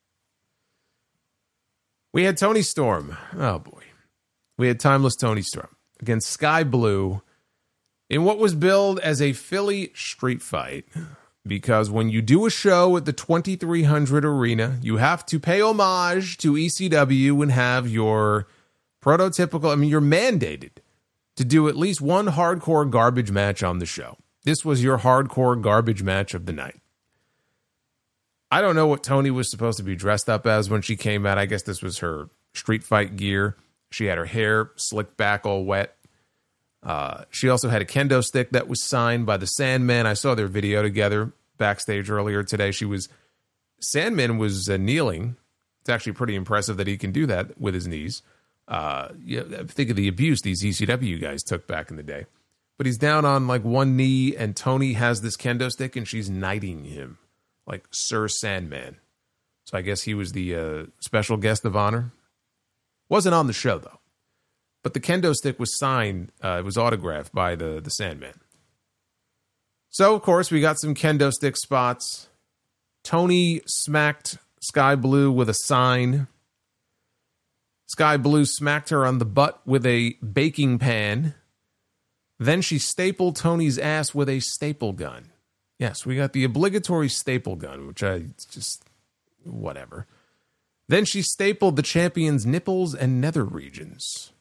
We had Toni Storm. Oh, boy. We had Timeless Toni Storm against Sky Blue in what was billed as a Philly street fight. Because when you do a show at the twenty-three hundred Arena, you have to pay homage to E C W and have your prototypical, I mean, you're mandated to do at least one hardcore garbage match on the show. This was your hardcore garbage match of the night. I don't know what Toni was supposed to be dressed up as when she came out. I guess this was her street fight gear. She had her hair slicked back all wet. Uh, she also had a kendo stick that was signed by the Sandman. I saw their video together backstage earlier today. She was, Sandman was uh, kneeling. It's actually pretty impressive that he can do that with his knees. Uh, yeah, think of the abuse these E C W guys took back in the day. But he's down on like one knee, and Toni has this kendo stick, and she's knighting him like Sir Sandman. So I guess he was the uh, special guest of honor. Wasn't on the show though. But the kendo stick was signed, uh, it was autographed by the, the Sandman. So, of course, we got some kendo stick spots. Toni smacked Sky Blue with a sign. Sky Blue smacked her on the butt with a baking pan. Then she stapled Toni's ass with a staple gun. Yes, we got the obligatory staple gun, which I just, whatever. Then she stapled the champion's nipples and nether regions.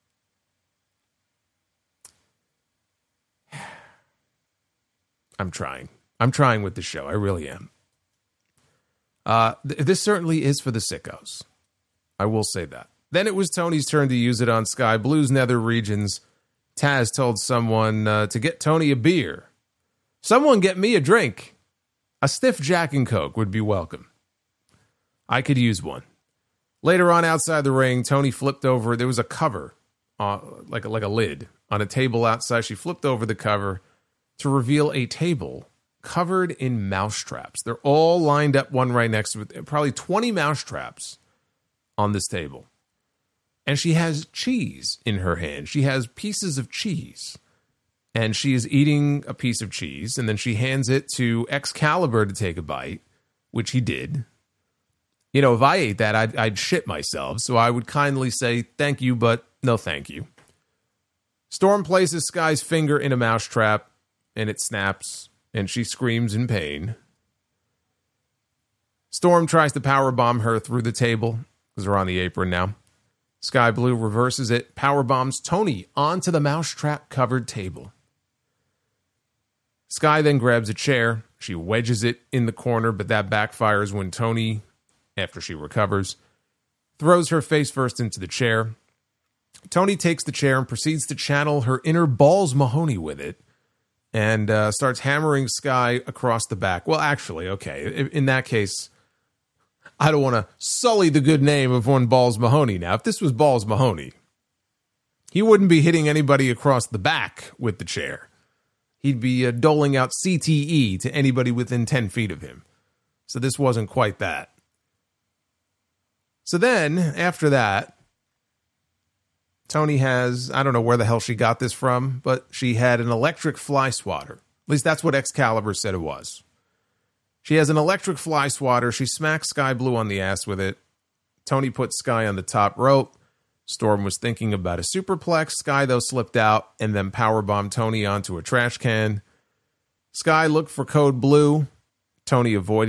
I'm trying. I'm trying with the show. I really am. Uh, th- this certainly is for the sickos. I will say that. Then it was Toni's turn to use it on Sky Blue's nether regions. Taz told someone uh, to get Toni a beer. Someone get me a drink. A stiff Jack and Coke would be welcome. I could use one. Later on outside the ring, Toni flipped over. There was a cover, uh, like, like a lid, on a table outside. She flipped over the cover to reveal a table covered in mouse traps. They're all lined up, one right next to it. Probably twenty mouse traps on this table. And she has cheese in her hand. She has pieces of cheese. And she is eating a piece of cheese. And then she hands it to Excalibur to take a bite, which he did. You know, if I ate that, I'd, I'd shit myself. So I would kindly say, thank you, but no thank you. Storm places Sky's finger in a mousetrap, and it snaps, and she screams in pain. Storm tries to powerbomb her through the table, because they're on the apron now. Sky Blue reverses it, powerbombs Toni onto the mousetrap-covered table. Sky then grabs a chair. She wedges it in the corner, but that backfires when Toni, after she recovers, throws her face first into the chair. Toni takes the chair and proceeds to channel her inner Balls Mahoney with it and uh, starts hammering Sky across the back. Well, actually, okay, in that case, I don't want to sully the good name of one Balls Mahoney now. If this was Balls Mahoney, he wouldn't be hitting anybody across the back with the chair. He'd be uh, doling out C T E to anybody within ten feet of him. So this wasn't quite that. So then, after that, Toni has, I don't know where the hell she got this from, but she had an electric fly swatter. At least that's what Excalibur said it was. She has an electric fly swatter. She smacks Sky Blue on the ass with it. Toni put Sky on the top rope. Storm was thinking about a superplex. Sky, though, slipped out and then powerbombed Toni onto a trash can. Sky looked for code blue. Toni avoided it.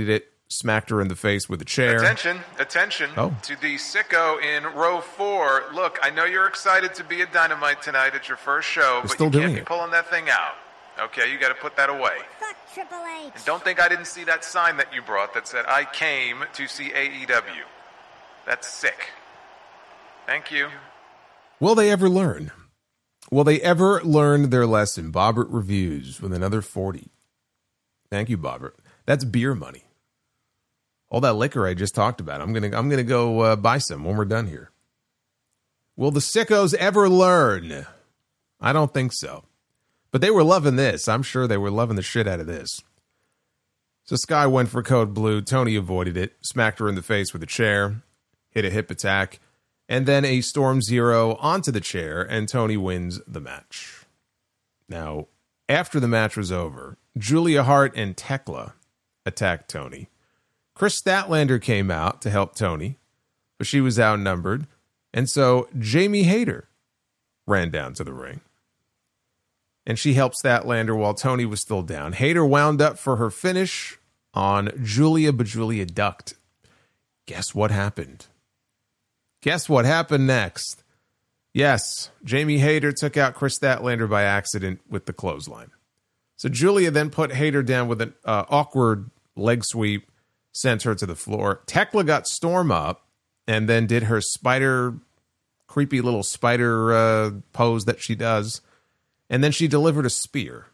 smacked her in the face with a chair. Attention, attention oh. to the sicko in row four. Look, I know you're excited to be at Dynamite tonight. It's your first show, We're but still you doing can't be it. pulling that thing out. Okay, you got to put that away. Fuck Triple H. And don't think I didn't see that sign that you brought that said, I came to see A E W. That's sick. Thank you. Will they ever learn? Will they ever learn their lesson? Bobbert Reviews with another forty. Thank you, Bobbert. That's beer money. All that liquor I just talked about. I'm gonna I'm gonna go uh, buy some when we're done here. Will the sickos ever learn? I don't think so. But they were loving this. I'm sure they were loving the shit out of this. So Sky went for code blue. Tony avoided it, smacked her in the face with a chair, hit a hip attack, and then a Storm Zero onto the chair, and Tony wins the match. Now, after the match was over, Julia Hart and Tekla attacked Tony. Chris Statlander came out to help Tony, but she was outnumbered, and so Jamie Hayter ran down to the ring. And she helped Statlander while Tony was still down. Hayter wound up for her finish on Julia, but Julia ducked. Guess what happened? Guess what happened next? Yes, Jamie Hayter took out Chris Statlander by accident with the clothesline. So Julia then put Hayter down with an uh, awkward leg sweep, sent her to the floor. Tekla got Storm up and then did her spider, creepy little spider uh, pose that she does. And then she delivered a spear.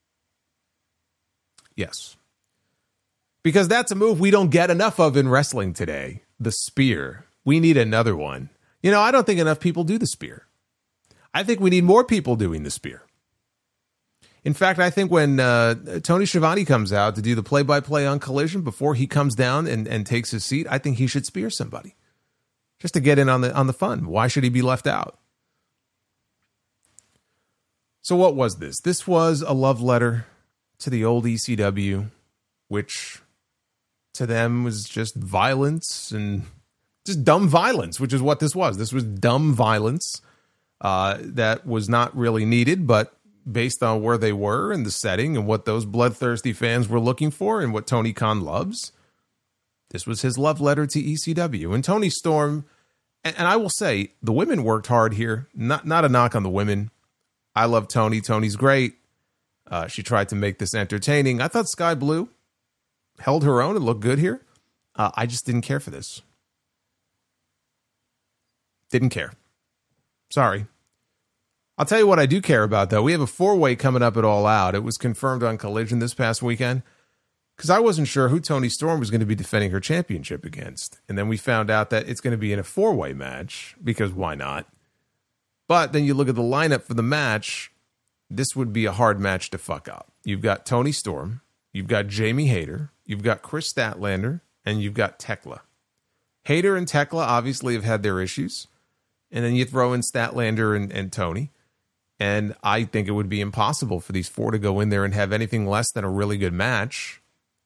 Yes. Because that's a move we don't get enough of in wrestling today. The spear. We need another one. You know, I don't think enough people do the spear. I think we need more people doing the spear. In fact, I think when uh, Tony Schiavone comes out to do the play-by-play on Collision, before he comes down and, and takes his seat, I think he should spear somebody. Just to get in on the on the fun. Why should he be left out? So what was this? This was a love letter to the old E C W, which to them was just violence and just dumb violence, which is what this was. This was dumb violence uh, that was not really needed, but based on where they were and the setting and what those bloodthirsty fans were looking for and what Tony Khan loves, this was his love letter to E C W. And Tony Storm, and, and I will say, the women worked hard here. Not, not a knock on the women. I love Tony. Tony's great. Uh, she tried to make this entertaining. I thought Sky Blue held her own and looked good here. Uh, I just didn't care for this. Didn't care. Sorry. I'll tell you what I do care about, though. We have a four-way coming up at All Out. It was confirmed on Collision this past weekend because I wasn't sure who Toni Storm was going to be defending her championship against. And then we found out that it's going to be in a four-way match because why not? But then you look at the lineup for the match, this would be a hard match to fuck up. You've got Toni Storm, you've got Jamie Hayter, you've got Chris Statlander, and you've got Tekla. Hayter and Tekla obviously have had their issues. And then you throw in Statlander and, and Tony. And I think it would be impossible for these four to go in there and have anything less than a really good match.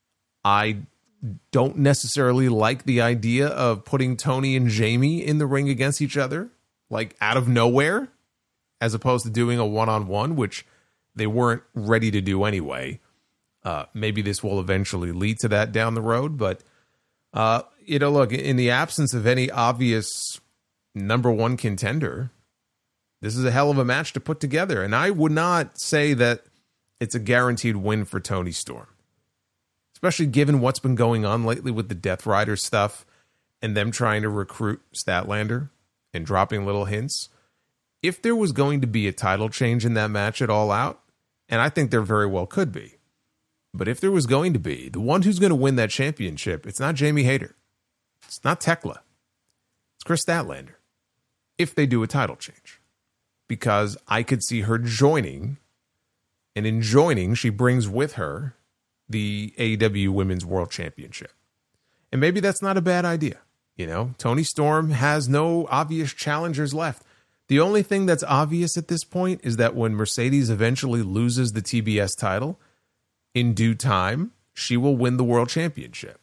I don't necessarily like the idea of putting Tony and Jamie in the ring against each other, like out of nowhere, as opposed to doing a one-on-one, which they weren't ready to do anyway. Uh, maybe this will eventually lead to that down the road. But, uh, you know, look, in the absence of any obvious number one contender, this is a hell of a match to put together. And I would not say that it's a guaranteed win for Toni Storm, especially given what's been going on lately with the Death Rider stuff and them trying to recruit Statlander and dropping little hints. If there was going to be a title change in that match at All Out, and I think there very well could be, but if there was going to be, the one who's going to win that championship, it's not Jamie Hayter. It's not Tekla. It's Chris Statlander. If they do a title change. Because I could see her joining, and in joining, she brings with her the A E W Women's World Championship. And maybe that's not a bad idea. You know, Toni Storm has no obvious challengers left. The only thing that's obvious at this point is that when Mercedes eventually loses the T B S title, in due time, she will win the World Championship.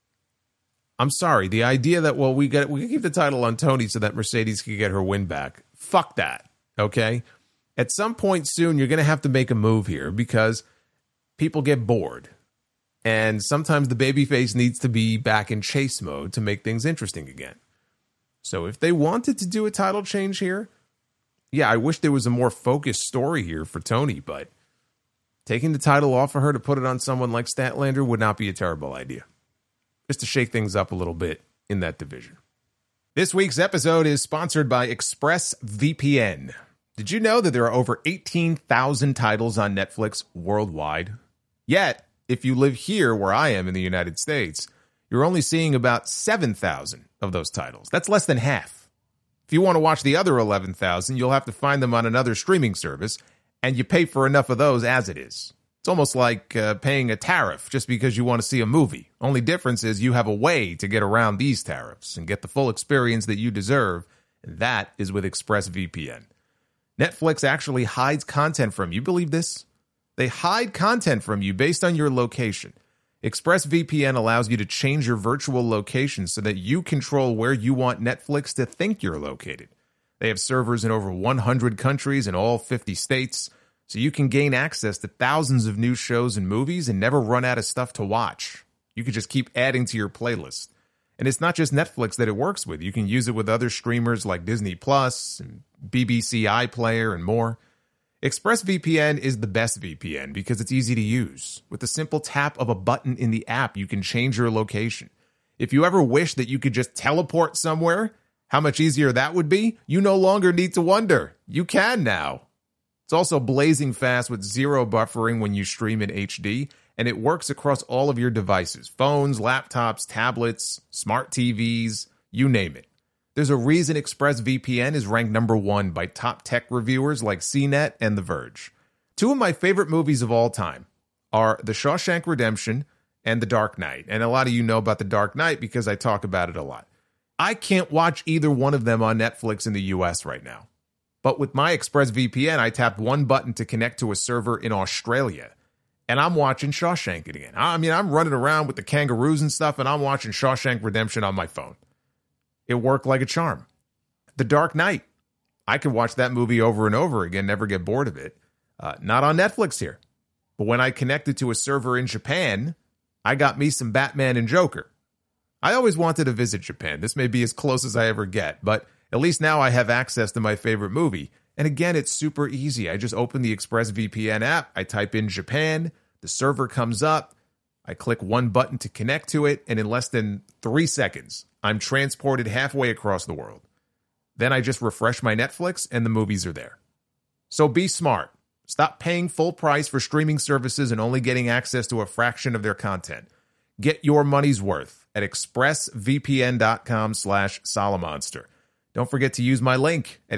I'm sorry, the idea that, well, we get we can keep the title on Tony so that Mercedes can get her win back. Fuck that, okay? At some point soon, you're going to have to make a move here because people get bored. And sometimes the babyface needs to be back in chase mode to make things interesting again. So if they wanted to do a title change here, yeah, I wish there was a more focused story here for Toni, but taking the title off of her to put it on someone like Statlander would not be a terrible idea. Just to shake things up a little bit in that division. This week's episode is sponsored by ExpressVPN. Did you know that there are over eighteen thousand titles on Netflix worldwide? Yet, if you live here where I am in the United States, you're only seeing about seven thousand of those titles. That's less than half. If you want to watch the other eleven thousand, you'll have to find them on another streaming service, and you pay for enough of those as it is. It's almost like uh, paying a tariff just because you want to see a movie. Only difference is you have a way to get around these tariffs and get the full experience that you deserve, and that is with ExpressVPN. Netflix actually hides content from you. Believe this? They hide content from you based on your location. ExpressVPN allows you to change your virtual location so that you control where you want Netflix to think you're located. They have servers in over one hundred countries in all fifty states, so you can gain access to thousands of new shows and movies and never run out of stuff to watch. You can just keep adding to your playlist. And it's not just Netflix that it works with. You can use it with other streamers like Disney Plus and B B C iPlayer and more. ExpressVPN is the best V P N because it's easy to use. With the simple tap of a button in the app, you can change your location. If you ever wish that you could just teleport somewhere, how much easier that would be? You no longer need to wonder. You can now. It's also blazing fast with zero buffering when you stream in H D, and it works across all of your devices. Phones, laptops, tablets, smart T Vs, you name it. There's a reason ExpressVPN is ranked number one by top tech reviewers like C net and The Verge. Two of my favorite movies of all time are The Shawshank Redemption and The Dark Knight. And a lot of you know about The Dark Knight because I talk about it a lot. I can't watch either one of them on Netflix in the U S right now. But with my ExpressVPN, I tapped one button to connect to a server in Australia. And I'm watching Shawshank again. I mean, I'm running around with the kangaroos and stuff, and I'm watching Shawshank Redemption on my phone. It worked like a charm. The Dark Knight. I could watch that movie over and over again, never get bored of it. Uh, not on Netflix here. But when I connected to a server in Japan, I got me some Batman and Joker. I always wanted to visit Japan. This may be as close as I ever get, but at least now I have access to my favorite movie. And again, it's super easy. I just open the ExpressVPN app. I type in Japan. The server comes up. I click one button to connect to it. And in less than three seconds, I'm transported halfway across the world. Then I just refresh my Netflix and the movies are there. So be smart. Stop paying full price for streaming services and only getting access to a fraction of their content. Get your money's worth at expressvpn.com slash Solomonster. Don't forget to use my link at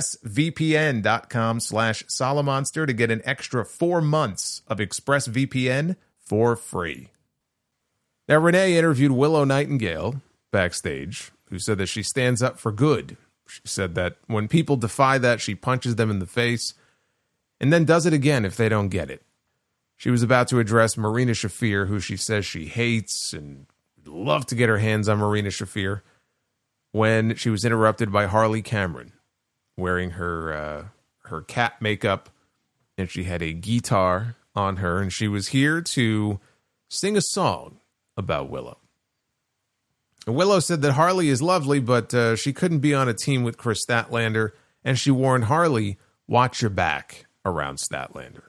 expressvpn.com slash Solomonster to get an extra four months of ExpressVPN for free. Now, Renee interviewed Willow Nightingale backstage, who said that she stands up for good. She said that when people defy that, she punches them in the face and then does it again if they don't get it. She was about to address Marina Shafir, who she says she hates and would love to get her hands on Marina Shafir, when she was interrupted by Harley Cameron wearing her uh, her cat makeup, and she had a guitar on her, and she was here to sing a song about Willow. And Willow said that Harley is lovely, but uh, she couldn't be on a team with Chris Statlander, and she warned Harley, watch your back around Statlander.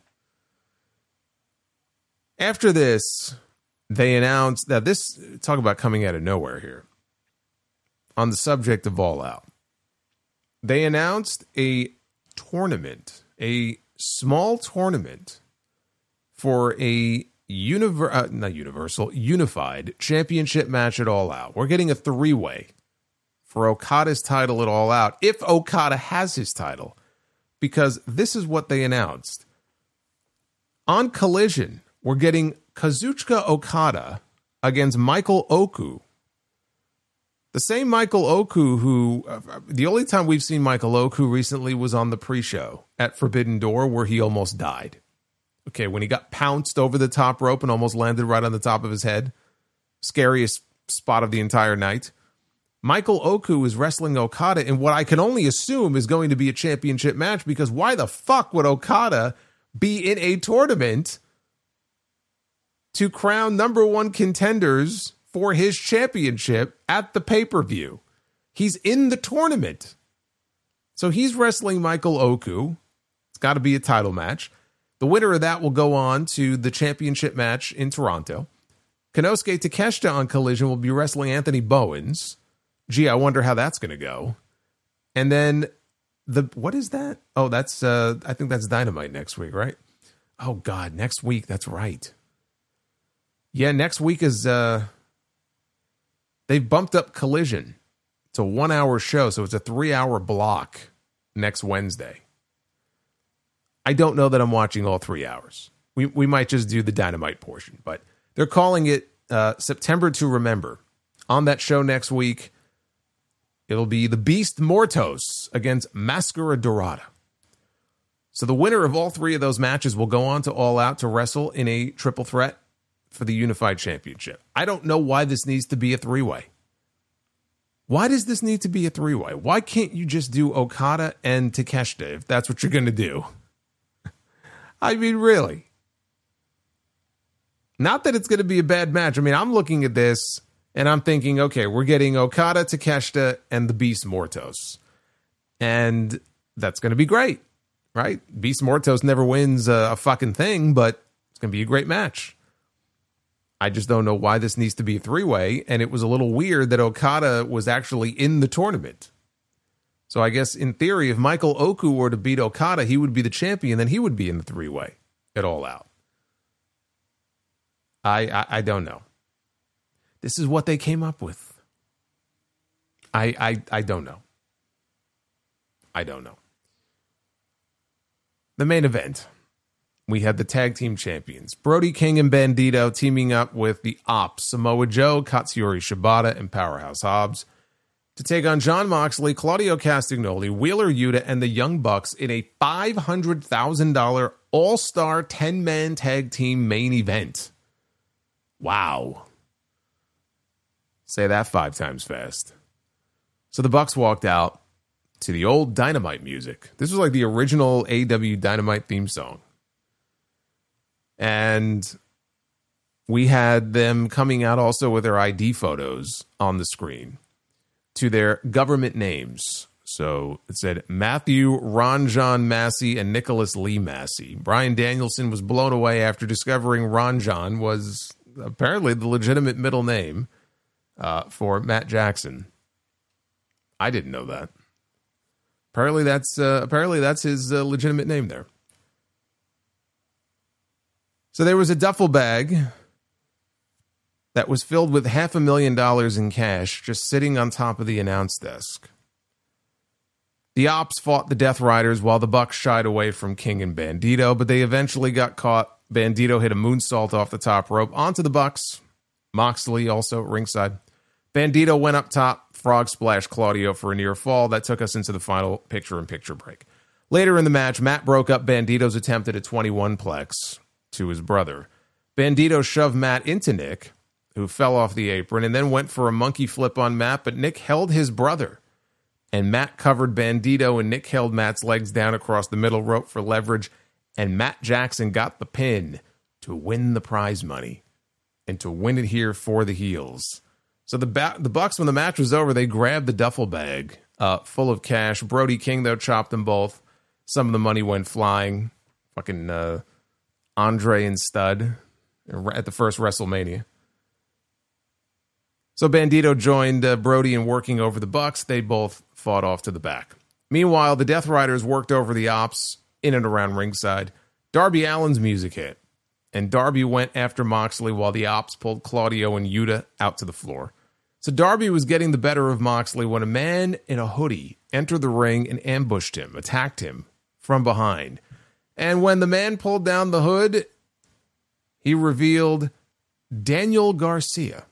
After this, they announced that this, talk about coming out of nowhere here, on the subject of All Out. They announced a tournament, a small tournament for a univer- uh, not universal, unified championship match at All Out. We're getting a three-way for Okada's title at All Out, if Okada has his title, because this is what they announced. On Collision, we're getting Kazuchika Okada against Michael Oku. The same Michael Oku who, uh, the only time we've seen Michael Oku recently was on the pre-show at Forbidden Door, where he almost died. Okay, when he got pounced over the top rope and almost landed right on the top of his head. Scariest spot of the entire night. Michael Oku is wrestling Okada in what I can only assume is going to be a championship match, because why the fuck would Okada be in a tournament to crown number one contenders for his championship at the pay-per-view. He's in the tournament. So he's wrestling Michael Oku. It's got to be a title match. The winner of that will go on to the championship match in Toronto. Konosuke Takeshita on Collision will be wrestling Anthony Bowens. Gee, I wonder how that's going to go. And then the what is that? Oh, that's uh, I think that's Dynamite next week, right? Oh God, next week. That's right. Yeah, next week is uh, they've bumped up Collision. It's a one-hour show, so it's a three-hour block next Wednesday. I don't know that I'm watching all three hours. We we might just do the Dynamite portion, but they're calling it uh, September to Remember. On that show next week, it'll be the Beast Mortos against Mascara Dorada. So the winner of all three of those matches will go on to All Out to wrestle in a triple threat for the Unified Championship. I don't know why this needs to be a three-way. Why does this need to be a three-way? Why can't you just do Okada and Takeshita if that's what you're going to do? I mean, really. Not that it's going to be a bad match. I mean, I'm looking at this and I'm thinking, okay, we're getting Okada, Takeshita, and the Beast Mortos. And that's going to be great, right? Beast Mortos never wins a, a fucking thing, but it's going to be a great match. I just don't know why this needs to be a three-way, and it was a little weird that Okada was actually in the tournament. So I guess, in theory, if Michael Oku were to beat Okada, he would be the champion, then he would be in the three-way at All Out. I, I, I don't know. This is what they came up with. I, I, I don't know. I don't know. The main event. We had the tag team champions, Brody King and Bandito, teaming up with the Ops, Samoa Joe, Katsuyori Shibata, and Powerhouse Hobbs, to take on Jon Moxley, Claudio Castagnoli, Wheeler Yuta, and the Young Bucks in a five hundred thousand dollars all-star ten-man tag team main event. Wow. Say that five times fast. So the Bucks walked out to the old Dynamite music. This was like the original A E W Dynamite theme song. And we had them coming out also with their I D photos on the screen to their government names. So it said Matthew Ron John Massey and Nicholas Lee Massey. Bryan Danielson was blown away after discovering Ron John was apparently the legitimate middle name uh, for Matt Jackson. I didn't know that. Apparently that's uh, apparently that's his uh, legitimate name there. So there was a duffel bag that was filled with half a million dollars in cash just sitting on top of the announce desk. The Ops fought the Death Riders while the Bucks shied away from King and Bandito, but they eventually got caught. Bandito hit a moonsault off the top rope onto the Bucks. Moxley also at ringside. Bandito went up top, frog splash Claudio for a near fall. That took us into the final picture-in-picture break. Later in the match, Matt broke up Bandito's attempt at a twenty-one plex to his brother. Bandito shoved Matt into Nick, who fell off the apron, and then went for a monkey flip on Matt, but Nick held his brother. And Matt covered Bandito, and Nick held Matt's legs down across the middle rope for leverage, and Matt Jackson got the pin to win the prize money and to win it here for the heels. So the ba- the Bucks, when the match was over, they grabbed the duffel bag uh, full of cash. Brody King, though, chopped them both. Some of the money went flying. Fucking uh, Andre and Stud at the first WrestleMania. So Bandito joined uh, Brody in working over the Bucks. They both fought off to the back. Meanwhile, the Death Riders worked over the Ops in and around ringside. Darby Allin's music hit, and Darby went after Moxley while the Ops pulled Claudio and Yuta out to the floor. So Darby was getting the better of Moxley when a man in a hoodie entered the ring and ambushed him, attacked him from behind. And when the man pulled down the hood, he revealed Daniel Garcia.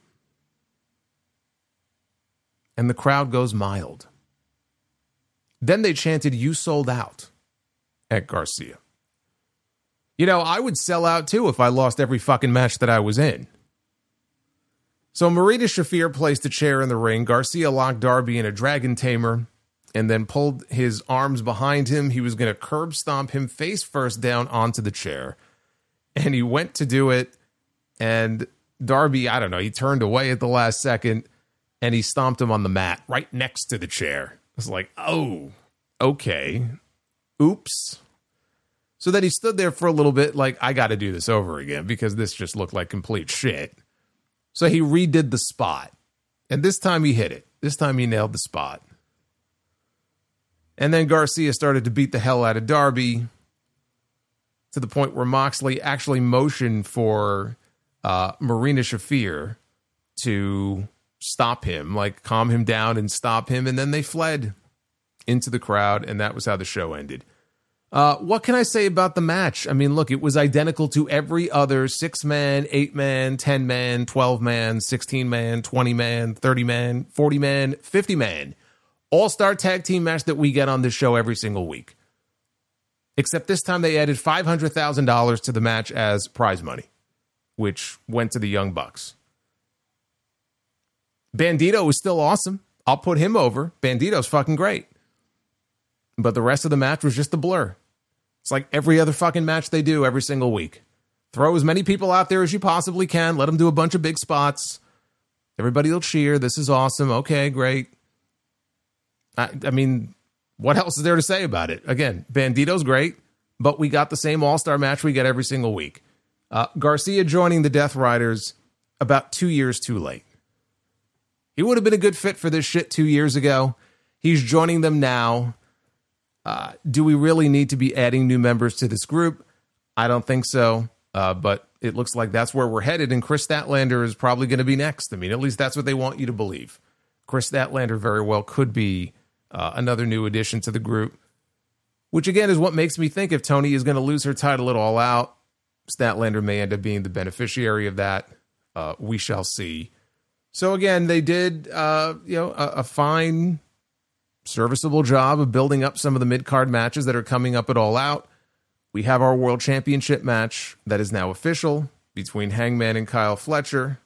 And the crowd goes mild. Then they chanted, "You sold out," at Garcia. You know, I would sell out too if I lost every fucking match that I was in. So Marita Shafir placed a chair in the ring. Garcia locked Darby in a dragon tamer and then pulled his arms behind him. He was going to curb stomp him face first down onto the chair. And he went to do it, And Darby, I don't know, he turned away at the last second and he stomped him on the mat right next to the chair. It's like, oh, okay. Oops. So then he stood there for a little bit like, I got to do this over again because this just looked like complete shit. So he redid the spot. And this time he hit it. This time he nailed the spot. And then Garcia started to beat the hell out of Darby to the point where Moxley actually motioned for uh, Marina Shafir to stop him, like calm him down and stop him. And then they fled into the crowd, and that was how the show ended. Uh, what can I say about the match? I mean, look, it was identical to every other six-man, eight-man, ten-man, twelve-man, sixteen-man, twenty-man, thirty-man, forty-man, fifty-man all-star tag team match that we get on this show every single week. Except this time they added five hundred thousand dollars to the match as prize money, which went to the Young Bucks. Bandito was still awesome. I'll put him over. Bandito's fucking great. But the rest of the match was just a blur. It's like every other fucking match they do every single week. Throw as many people out there as you possibly can. Let them do a bunch of big spots. Everybody will cheer. This is awesome. Okay, great. I, I mean, what else is there to say about it? Again, Bandito's great, but we got the same all-star match we get every single week. Uh, Garcia joining the Death Riders about two years too late. He would have been a good fit for this shit two years ago. He's joining them now. Uh, do we really need to be adding new members to this group? I don't think so, uh, but it looks like that's where we're headed, and Chris Statlander is probably going to be next. I mean, at least that's what they want you to believe. Chris Statlander very well could be uh, another new addition to the group, which, again, is what makes me think if Tony is going to lose her title at All Out, Statlander may end up being the beneficiary of that. Uh, we shall see. So, again, they did uh, you know, a, a fine, serviceable job of building up some of the mid-card matches that are coming up at All Out. We have our World Championship match that is now official between Hangman and Kyle Fletcher.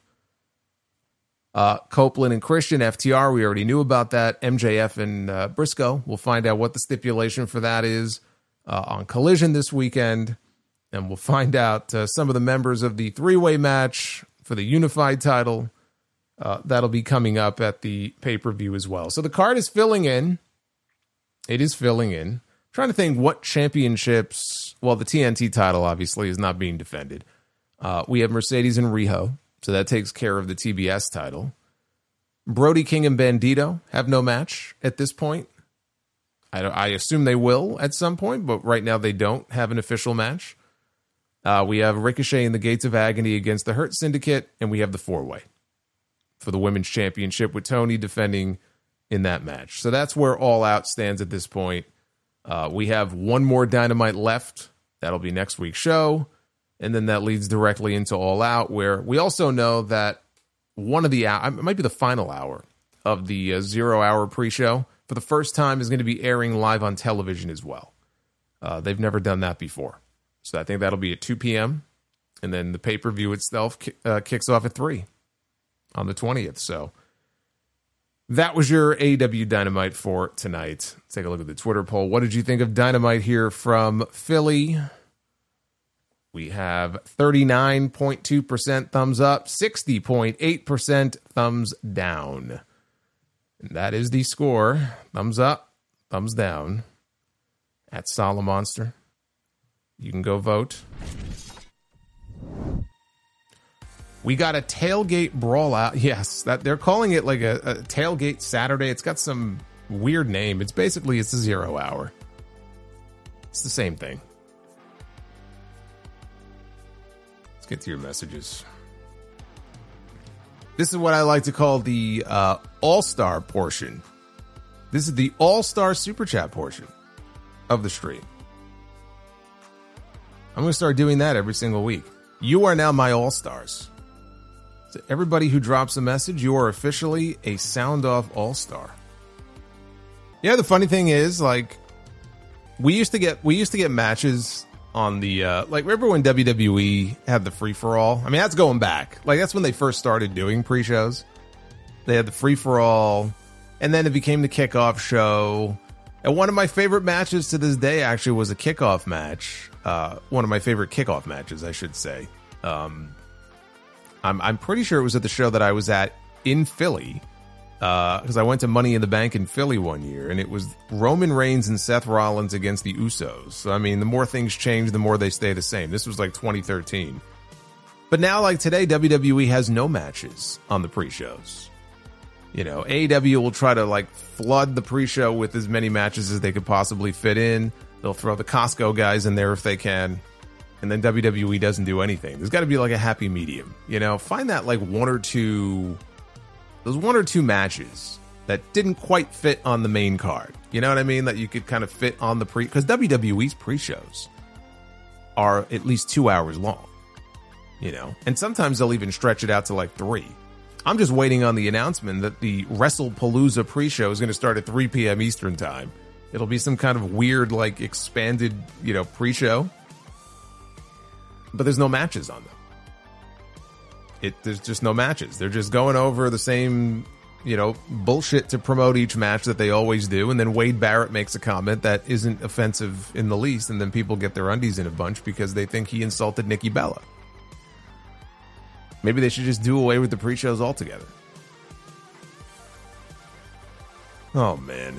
Uh, Copeland and Christian, F T R, we already knew about that. M J F and uh, Briscoe. We'll find out what the stipulation for that is uh, on Collision this weekend. And we'll find out uh, some of the members of the three-way match for the unified title. Uh, that'll be coming up at the pay-per-view as well. So the card is filling in. It is filling in. I'm trying to think what championships... Well, the T N T title, obviously, is not being defended. Uh, we have Mercedes and Riho, so that takes care of the T B S title. Brody King and Bandito have no match at this point. I, I assume they will at some point, but right now they don't have an official match. Uh, we have Ricochet and the Gates of Agony against the Hurt Syndicate, and we have the four-way for the Women's Championship with Tony defending in that match. So that's where All Out stands at this point. Uh, we have one more Dynamite left. That'll be next week's show. And then that leads directly into All Out, where we also know that one of the hour, it might be the final hour of the uh, zero-hour pre-show, for the first time is going to be airing live on television as well. Uh, they've never done that before. So I think that'll be at two p.m. And then the pay-per-view itself uh, kicks off at three on the twentieth. So that was your A E W Dynamite for tonight. Let's take a look at the Twitter poll. What did you think of Dynamite here from Philly? We have thirty-nine point two percent thumbs up, sixty point eight percent thumbs down. And that is the score. Thumbs up, thumbs down. At Solomonster. You can go vote. We got a tailgate brawl out. Yes, that they're calling it like a, a tailgate Saturday. It's got some weird name. It's basically, it's a zero hour. It's the same thing. Let's get to your messages. This is what I like to call the uh, all-star portion. This is the all-star super chat portion of the stream. I'm going to start doing that every single week. You are now my all-stars. So everybody who drops a message, you are officially a Sound Off all-star. Yeah, the funny thing is, like, we used to get we used to get matches on the uh, like. Remember when W W E had the free for all? I mean, that's going back. Like, that's when they first started doing pre-shows. They had the free for all, and then it became the kickoff show. And one of my favorite matches to this day actually was a kickoff match. Uh, one of my favorite kickoff matches, I should say. Um, I'm I'm pretty sure it was at the show that I was at in Philly, because uh, I went to Money in the Bank in Philly one year, and it was Roman Reigns and Seth Rollins against the Usos. So, I mean, the more things change, the more they stay the same. This was like twenty thirteen. But now, like today, W W E has no matches on the pre-shows. You know, A E W will try to like flood the pre-show with as many matches as they could possibly fit in. They'll throw the Costco guys in there if they can. And then W W E doesn't do anything. There's got to be like a happy medium. You know, find that like one or two, those one or two matches that didn't quite fit on the main card. You know what I mean? That you could kind of fit on the pre, because W W E's pre-shows are at least two hours long. You know, and sometimes they'll even stretch it out to like three. I'm just waiting on the announcement that the WrestlePalooza pre-show is going to start at three p.m. Eastern time. It'll be some kind of weird, like expanded, you know, pre-show. But there's no matches on them. It there's just no matches. They're just going over the same, you know, bullshit to promote each match that they always do. And then Wade Barrett makes a comment that isn't offensive in the least. And then people get their undies in a bunch because they think he insulted Nikki Bella. Maybe they should just do away with the pre-shows altogether. Oh, man.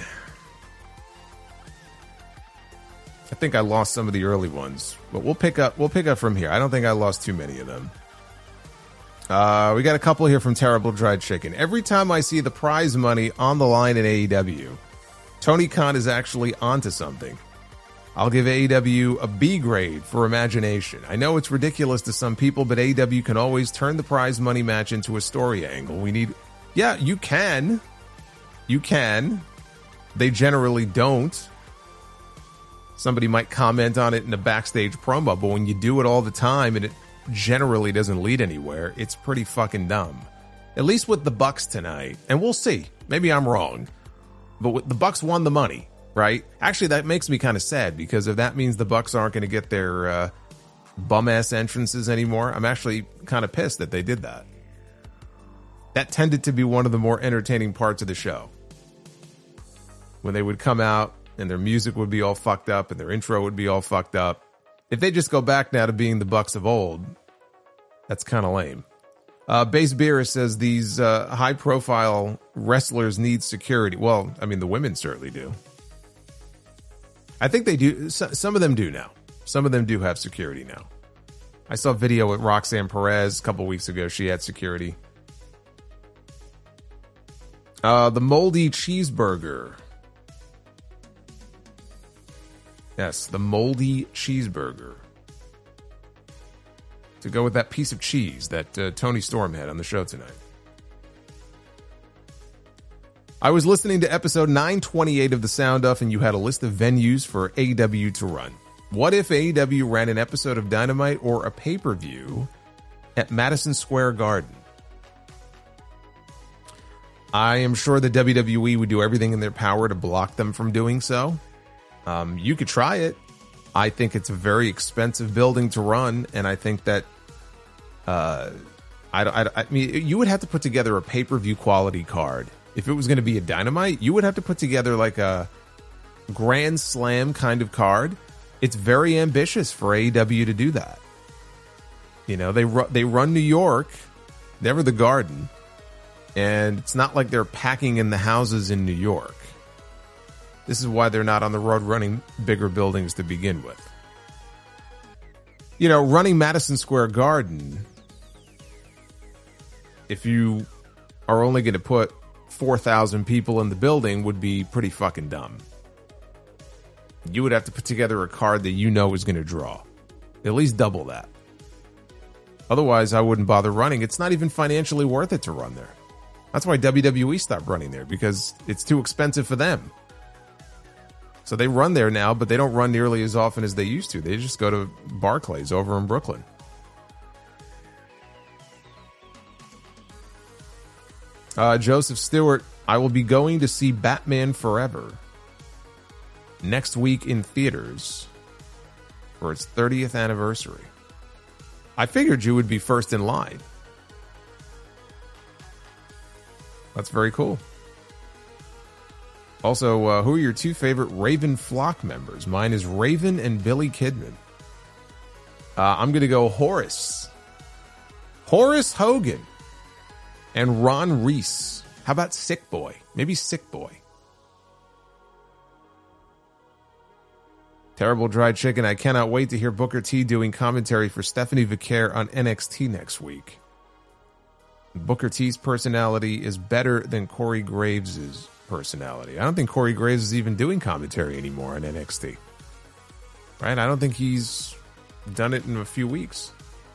I think I lost some of the early ones, but we'll pick up. We'll pick up from here. I don't think I lost too many of them. Uh, we got a couple here from Terrible Dried Chicken. Every time I see the prize money on the line in A E W, Tony Khan is actually onto something. I'll give A E W a B grade for imagination. I know it's ridiculous to some people, but A E W can always turn the prize money match into a story angle. We need, yeah, you can, you can. They generally don't. Somebody might comment on it in a backstage promo, but when you do it all the time and it generally doesn't lead anywhere, it's pretty fucking dumb. At least with the Bucks tonight, and we'll see. Maybe I'm wrong, but with, the Bucks won the money, right? Actually, that makes me kind of sad, because if that means the Bucks aren't going to get their uh, bum-ass entrances anymore, I'm actually kind of pissed that they did that. That tended to be one of the more entertaining parts of the show. When they would come out, and their music would be all fucked up, and their intro would be all fucked up. If they just go back now to being the Bucks of old, that's kind of lame. Uh, Base Beer says these uh, high-profile wrestlers need security. Well, I mean, the women certainly do. I think they do. Some of them do now. Some of them do have security now. I saw a video with Roxanne Perez a couple weeks ago. She had security. Uh, the Moldy Cheeseburger. Yes, the Moldy Cheeseburger. To go with that piece of cheese that uh, Tony Storm had on the show tonight. I was listening to episode nine twenty-eight of The Sound Off, and you had a list of venues for A E W to run. What if A E W ran an episode of Dynamite or a pay-per-view at Madison Square Garden? I am sure the W W E would do everything in their power to block them from doing so. Um, you could try it. I think it's a very expensive building to run, and I think that uh, I, I, I mean, you would have to put together a pay-per-view quality card. If it was going to be a Dynamite, you would have to put together like a Grand Slam kind of card. It's very ambitious for A E W to do that. You know, they ru- they run New York, never the Garden, and it's not like they're packing in the houses in New York. This is why they're not on the road running bigger buildings to begin with. You know, running Madison Square Garden, if you are only going to put four thousand people in the building, would be pretty fucking dumb. You would have to put together a card that you know is going to draw. At least double that. Otherwise, I wouldn't bother running. It's not even financially worth it to run there. That's why W W E stopped running there, because it's too expensive for them. So they run there now, but they don't run nearly as often as they used to. They just go to Barclays over in Brooklyn. Uh, Joseph Stewart, I will be going to see Batman Forever next week in theaters for its thirtieth anniversary. I figured you would be first in line. That's very cool. Also, uh, who are your two favorite Raven Flock members? Mine is Raven and Billy Kidman. Uh, I'm going to go Horace. Horace Hogan and Ron Reese. How about Sick Boy? Maybe Sick Boy. Terrible Dried Chicken. I cannot wait to hear Booker T doing commentary for Stephanie Vicaire on N X T next week. Booker T's personality is better than Corey Graves' personality. I don't think Corey Graves is even doing commentary anymore on N X T. Right? I don't think he's done it in a few weeks.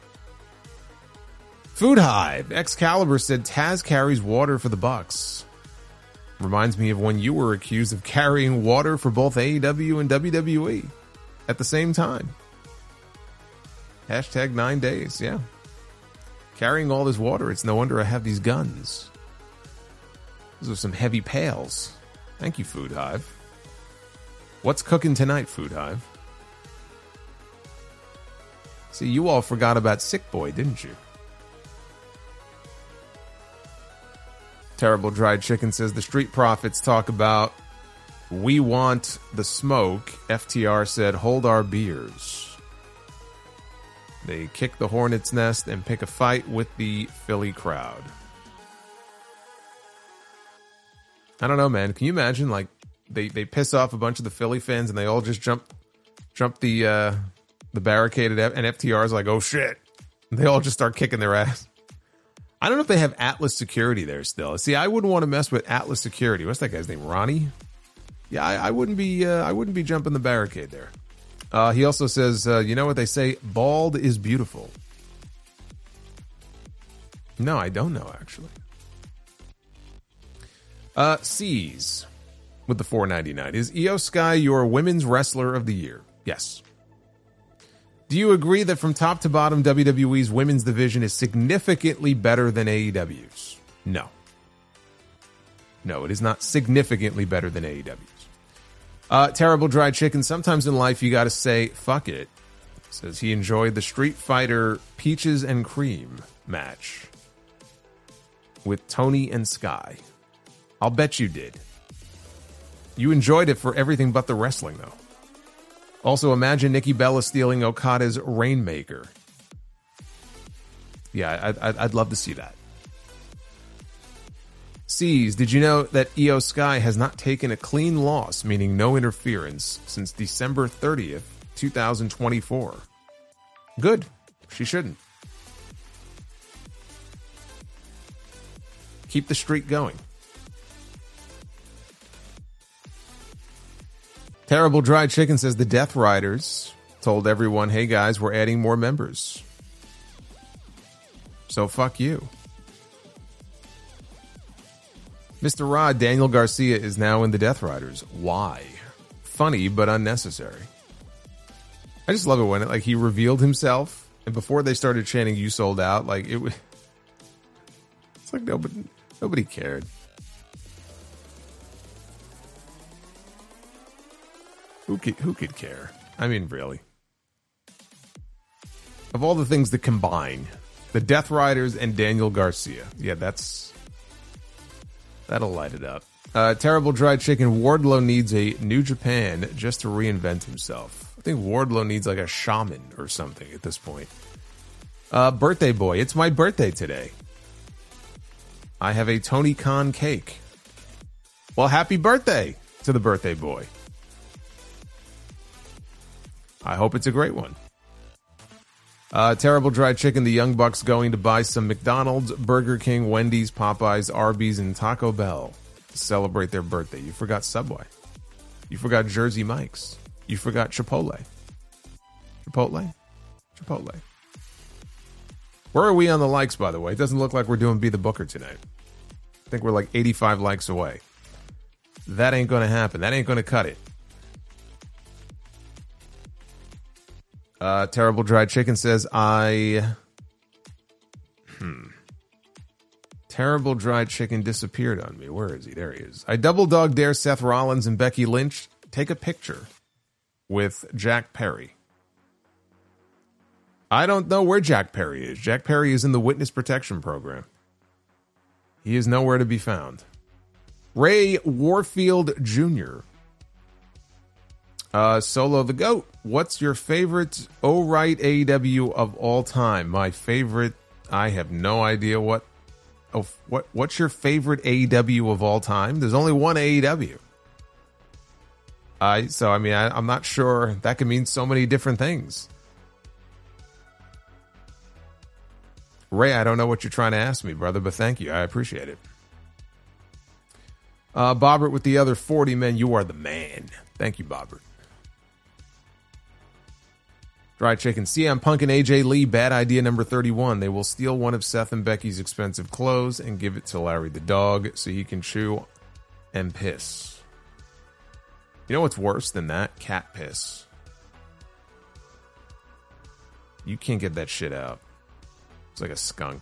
Food Hive. Excalibur said Taz carries water for the Bucks. Reminds me of when you were accused of carrying water for both A E W and W W E at the same time. Hashtag nine days, yeah. Carrying all this water, it's no wonder I have these guns. Those are some heavy pails. Thank you, Food Hive. What's cooking tonight, Food Hive? See, you all forgot about Sick Boy, didn't you? Terrible Dried Chicken says the Street Profits talk about we want the smoke. F T R said hold our beers. They kick the hornet's nest and pick a fight with the Philly crowd. I don't know, man. Can you imagine, like, they, they piss off a bunch of the Philly fans and they all just jump jump the uh, the barricade at F- and F T R is like, oh shit. And they all just start kicking their ass. I don't know if they have Atlas Security there still. See, I wouldn't want to mess with Atlas Security. What's that guy's name? Ronnie? Yeah, I, I wouldn't be. Uh, I wouldn't be jumping the barricade there. Uh, he also says, uh, "You know what they say? Bald is beautiful." No, I don't know actually. Uh, C's with the four ninety-nine. Is Io Sky your women's wrestler of the year? Yes. Do you agree that from top to bottom, W W E's women's division is significantly better than A E W's? No. No, it is not significantly better than A E W's. Uh, Terrible Dried Chicken. Sometimes in life, you got to say, fuck it. Says he enjoyed the Street Fighter Peaches and Cream match with Tony and Sky. I'll bet you did. You enjoyed it for everything but the wrestling, though. Also, imagine Nikki Bella stealing Okada's Rainmaker. Yeah, I'd, I'd love to see that. C's, did you know that Io Sky has not taken a clean loss, meaning no interference, since December thirtieth, twenty twenty-four? Good. She shouldn't. Keep the streak going. Terrible Dried Chicken says the Death Riders told everyone, hey guys, we're adding more members. So fuck you. Mister Rod, Daniel Garcia is now in the Death Riders. Why? Funny, but unnecessary. I just love it when it, like he revealed himself, and before they started chanting "You sold out," like it was. It's like nobody, nobody cared. Who could, who could care? I mean, really. Of all the things that combine, the Death Riders and Daniel Garcia. Yeah, that's... That'll light it up. Uh, Terrible Dried Chicken. Wardlow needs a New Japan just to reinvent himself. I think Wardlow needs like a shaman or something at this point. Uh, birthday boy. It's my birthday today. I have a Tony Khan cake. Well, happy birthday to the birthday boy. I hope it's a great one. Uh, Terrible Dried Chicken. The Young Bucks going to buy some McDonald's, Burger King, Wendy's, Popeyes, Arby's, and Taco Bell to celebrate their birthday. You forgot Subway. You forgot Jersey Mike's. You forgot Chipotle. Chipotle? Chipotle. Where are we on the likes, by the way? It doesn't look like we're doing Be the Booker tonight. I think we're like eighty-five likes away. That ain't going to happen. That ain't going to cut it. Uh, Terrible Dried Chicken says, I... Hmm. Terrible Dried Chicken disappeared on me. Where is he? There he is. I double dog dare Seth Rollins and Becky Lynch take a picture with Jack Perry. I don't know where Jack Perry is. Jack Perry is in the Witness Protection Program. He is nowhere to be found. Ray Warfield Junior Uh, Solo the Goat. What's your favorite O-Right A E W of all time? My favorite I have no idea what. Oh, what what's your favorite A E W of all time? There's only one A E W. I so I mean I, I'm not sure. That could mean so many different things. Ray, I don't know what you're trying to ask me, brother, but thank you. I appreciate it. Uh, Bobbert with the other forty men. You are the man. Thank you, Bobbert. Dry Chicken, C M Punk and A J Lee, bad idea number thirty-one. They will steal one of Seth and Becky's expensive clothes and give it to Larry the dog so he can chew and piss. You know what's worse than that? Cat piss. You can't get that shit out. It's like a skunk.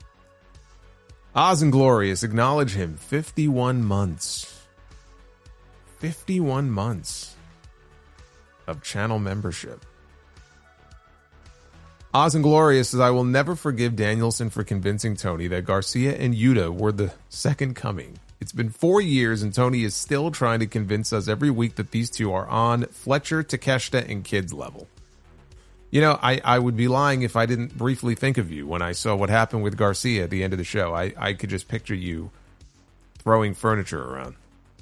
Oz and Glorious, acknowledge him. fifty-one months. fifty-one months of channel membership. Oz and Glorious says, I will never forgive Danielson for convincing Tony that Garcia and Yuta were the second coming. It's been four years and Tony is still trying to convince us every week that these two are on Fletcher, Takeshita, and Kids level. You know, I, I would be lying if I didn't briefly think of you when I saw what happened with Garcia at the end of the show. I, I could just picture you throwing furniture around.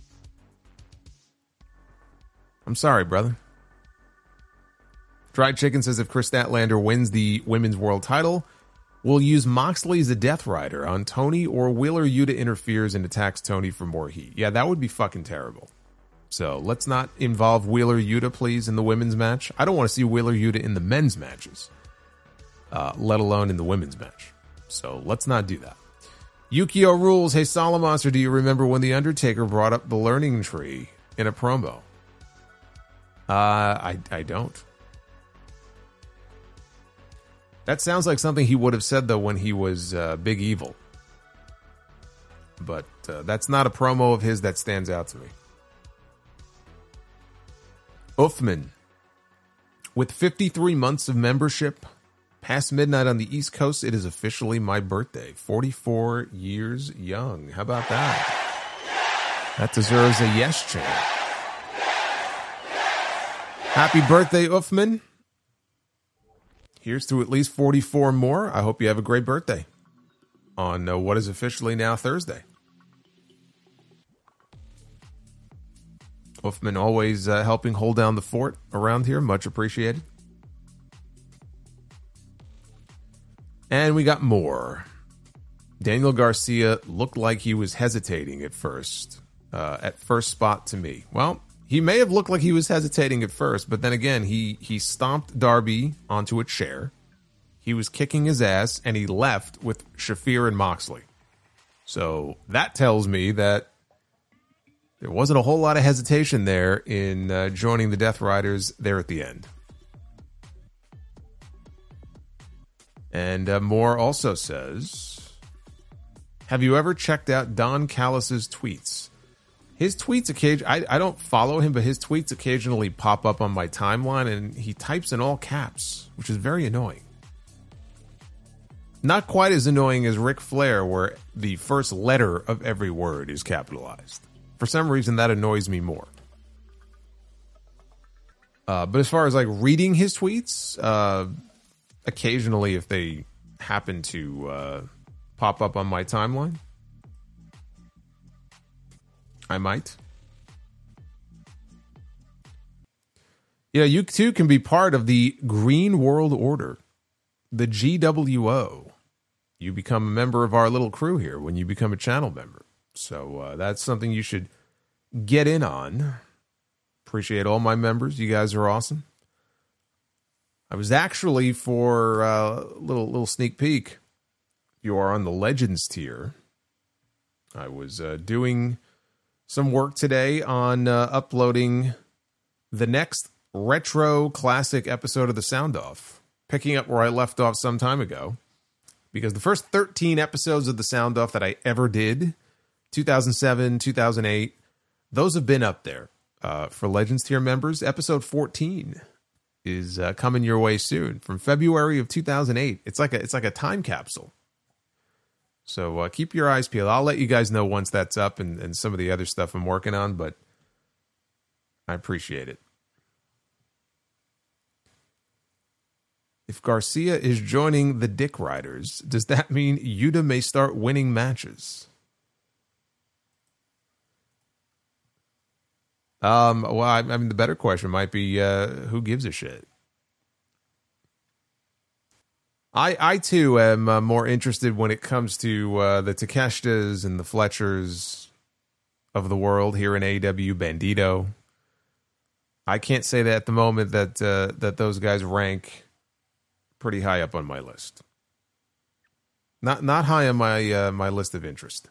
I'm sorry, brother. Dried Chicken says if Chris Statlander wins the women's world title, we'll use Moxley as a Death Rider on Tony, or Wheeler Yuta interferes and attacks Tony for more heat. Yeah, that would be fucking terrible. So let's not involve Wheeler Yuta, please, in the women's match. I don't want to see Wheeler Yuta in the men's matches, uh, let alone in the women's match. So let's not do that. Yukio rules. Hey, Solomonster, do you remember when The Undertaker brought up the learning tree in a promo? Uh, I, I don't. That sounds like something he would have said, though, when he was uh, Big Evil. But uh, that's not a promo of his that stands out to me. Uthman, with fifty-three months of membership, past midnight on the East Coast, it is officially my birthday. forty-four years young. How about that? That deserves a yes chant. Happy birthday, Uthman. Here's to at least forty-four more. I hope you have a great birthday on uh, what is officially now Thursday. Uthman always uh, helping hold down the fort around here. Much appreciated. And we got more. Daniel Garcia looked like he was hesitating at first. Uh, at first spot to me. Well, he may have looked like he was hesitating at first, but then again, he, he stomped Darby onto a chair. He was kicking his ass, and he left with Shafir and Moxley. So that tells me that there wasn't a whole lot of hesitation there in uh, joining the Death Riders there at the end. And uh, Moore also says, have you ever checked out Don Callis's tweets? His tweets occasion I, I don't follow him, but his tweets occasionally pop up on my timeline, and he types in all caps, which is very annoying. Not quite as annoying as Ric Flair, where the first letter of every word is capitalized. For some reason, that annoys me more. Uh, but as far as like reading his tweets, uh, occasionally if they happen to uh, pop up on my timeline, I might. Yeah, you too can be part of the Green World Order, the G W O. You become a member of our little crew here when you become a channel member. So uh, that's something you should get in on. Appreciate all my members. You guys are awesome. I was actually, for a uh, little little sneak peek, you are on the Legends tier. I was uh, doing some work today on uh, uploading the next retro classic episode of The Sound Off, picking up where I left off some time ago. Because the first thirteen episodes of The Sound Off that I ever did, two thousand seven, two thousand eight, those have been up there uh, for Legends tier members. Episode fourteen is uh, coming your way soon, from February of two thousand eight. It's like a it's like a time capsule. So uh, keep your eyes peeled. I'll let you guys know once that's up and, and some of the other stuff I'm working on, but I appreciate it. If Garcia is joining the Dick Riders, does that mean Yuta may start winning matches? Um, well, I, I mean, the better question might be, uh, who gives a shit? I, I too am uh, more interested when it comes to uh, the Takeshita's and the Fletchers of the world here in A E W. Bandito. I can't say that at the moment that uh, that those guys rank pretty high up on my list. Not not high on my uh, my list of interest.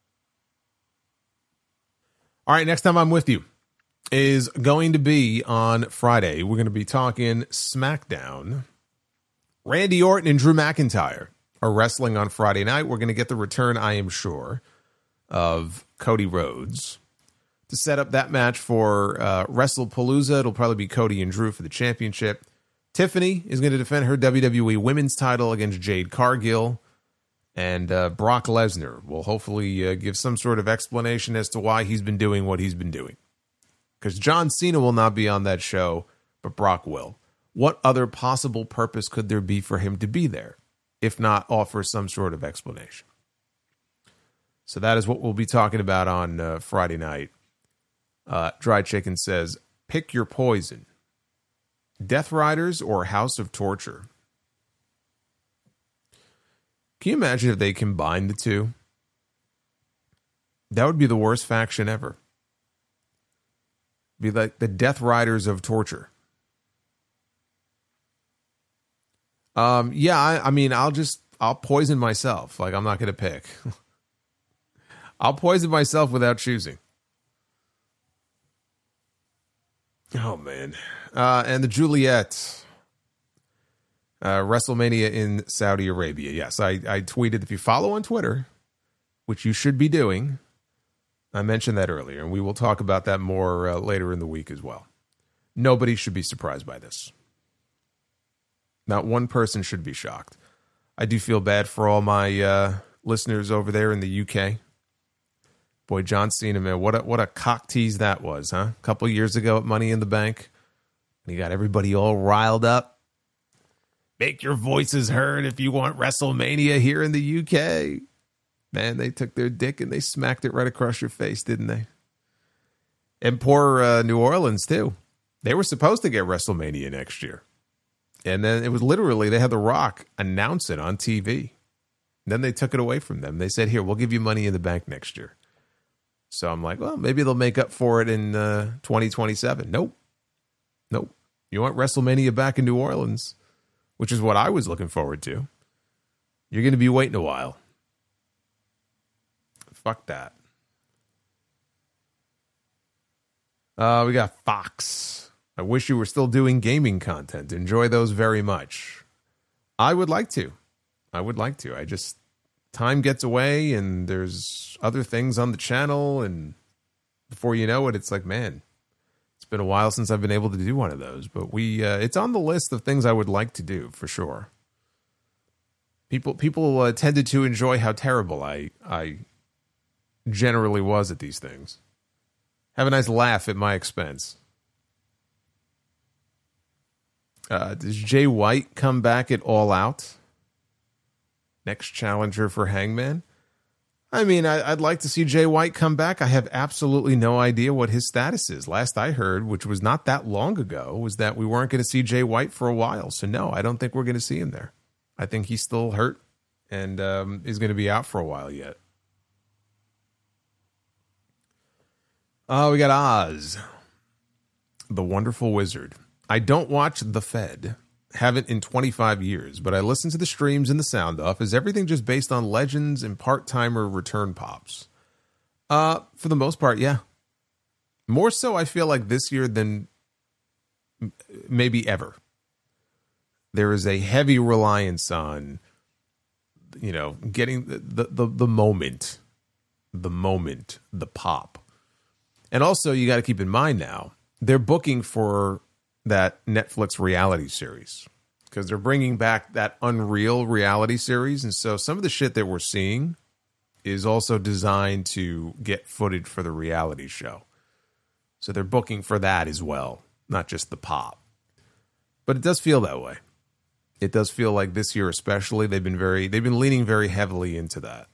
All right, next time I'm with you is going to be on Friday. We're going to be talking SmackDown. Randy Orton and Drew McIntyre are wrestling on Friday night. We're going to get the return, I am sure, of Cody Rhodes to set up that match for uh, WrestlePalooza. It'll probably be Cody and Drew for the championship. Tiffany is going to defend her W W E Women's title against Jade Cargill. And uh, Brock Lesnar will hopefully uh, give some sort of explanation as to why he's been doing what he's been doing. Because John Cena will not be on that show, but Brock will. What other possible purpose could there be for him to be there, if not offer some sort of explanation? So that is what we'll be talking about on uh, Friday night. Uh, Dry Chicken says, pick your poison. Death Riders or House of Torture? Can you imagine if they combined the two? That would be the worst faction ever. Be like the Death Riders of Torture. Um, yeah, I, I mean, I'll just, I'll poison myself. Like, I'm not going to pick. I'll poison myself without choosing. Oh, man. Uh, and the Juliet, uh, WrestleMania in Saudi Arabia. Yes, I, I tweeted, if you follow on Twitter, which you should be doing, I mentioned that earlier, and we will talk about that more uh, later in the week as well. Nobody should be surprised by this. Not one person should be shocked. I do feel bad for all my uh, listeners over there in the U K. Boy, John Cena, man, what a, what a cock tease that was, huh? A couple years ago at Money in the Bank. And he got everybody all riled up. Make your voices heard if you want WrestleMania here in the U K. Man, they took their dick and they smacked it right across your face, didn't they? And poor uh, New Orleans, too. They were supposed to get WrestleMania next year. And then it was literally, they had The Rock announce it on T V. Then they took it away from them. They said, here, we'll give you Money in the Bank next year. So I'm like, well, maybe they'll make up for it in uh, twenty twenty-seven. Nope. Nope. You want WrestleMania back in New Orleans, which is what I was looking forward to. You're going to be waiting a while. Fuck that. Uh, we got Fox. I wish you were still doing gaming content. Enjoy those very much. I would like to. I would like to. I just, time gets away and there's other things on the channel. And before you know it, it's like, man, it's been a while since I've been able to do one of those. But we, uh, it's on the list of things I would like to do for sure. People, people uh, tended to enjoy how terrible I, I generally was at these things. Have a nice laugh at my expense. Uh, does Jay White come back at All Out? Next challenger for Hangman? I mean, I, I'd like to see Jay White come back. I have absolutely no idea what his status is. Last I heard, which was not that long ago, was that we weren't going to see Jay White for a while. So no, I don't think we're going to see him there. I think he's still hurt and um, is going to be out for a while yet. Oh, uh, we got Oz, the Wonderful Wizard. I don't watch The Fed. Haven't in twenty-five years, but I listen to the streams and the sound off. Is everything just based on legends and part-timer return pops? Uh, for the most part, yeah. More so, I feel like this year than maybe ever. There is a heavy reliance on, you know, getting the, the, the, the moment, the moment, the pop. And also, you got to keep in mind now, they're booking for that Netflix reality series because they're bringing back that Unreal reality series. And so some of the shit that we're seeing is also designed to get footage for the reality show. So they're booking for that as well, not just the pop. But it does feel that way. It does feel like this year especially, they've been very they've been leaning very heavily into that.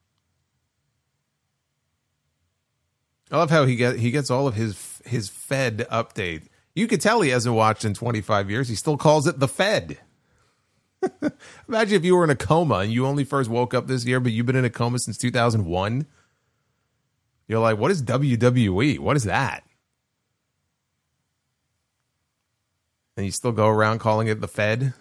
I love how he get he gets all of his his Fed update. You could tell he hasn't watched in twenty-five years. He still calls it the Fed. Imagine if you were in a coma and you only first woke up this year, but you've been in a coma since two thousand one. You're like, what is W W E? What is that? And you still go around calling it the Fed.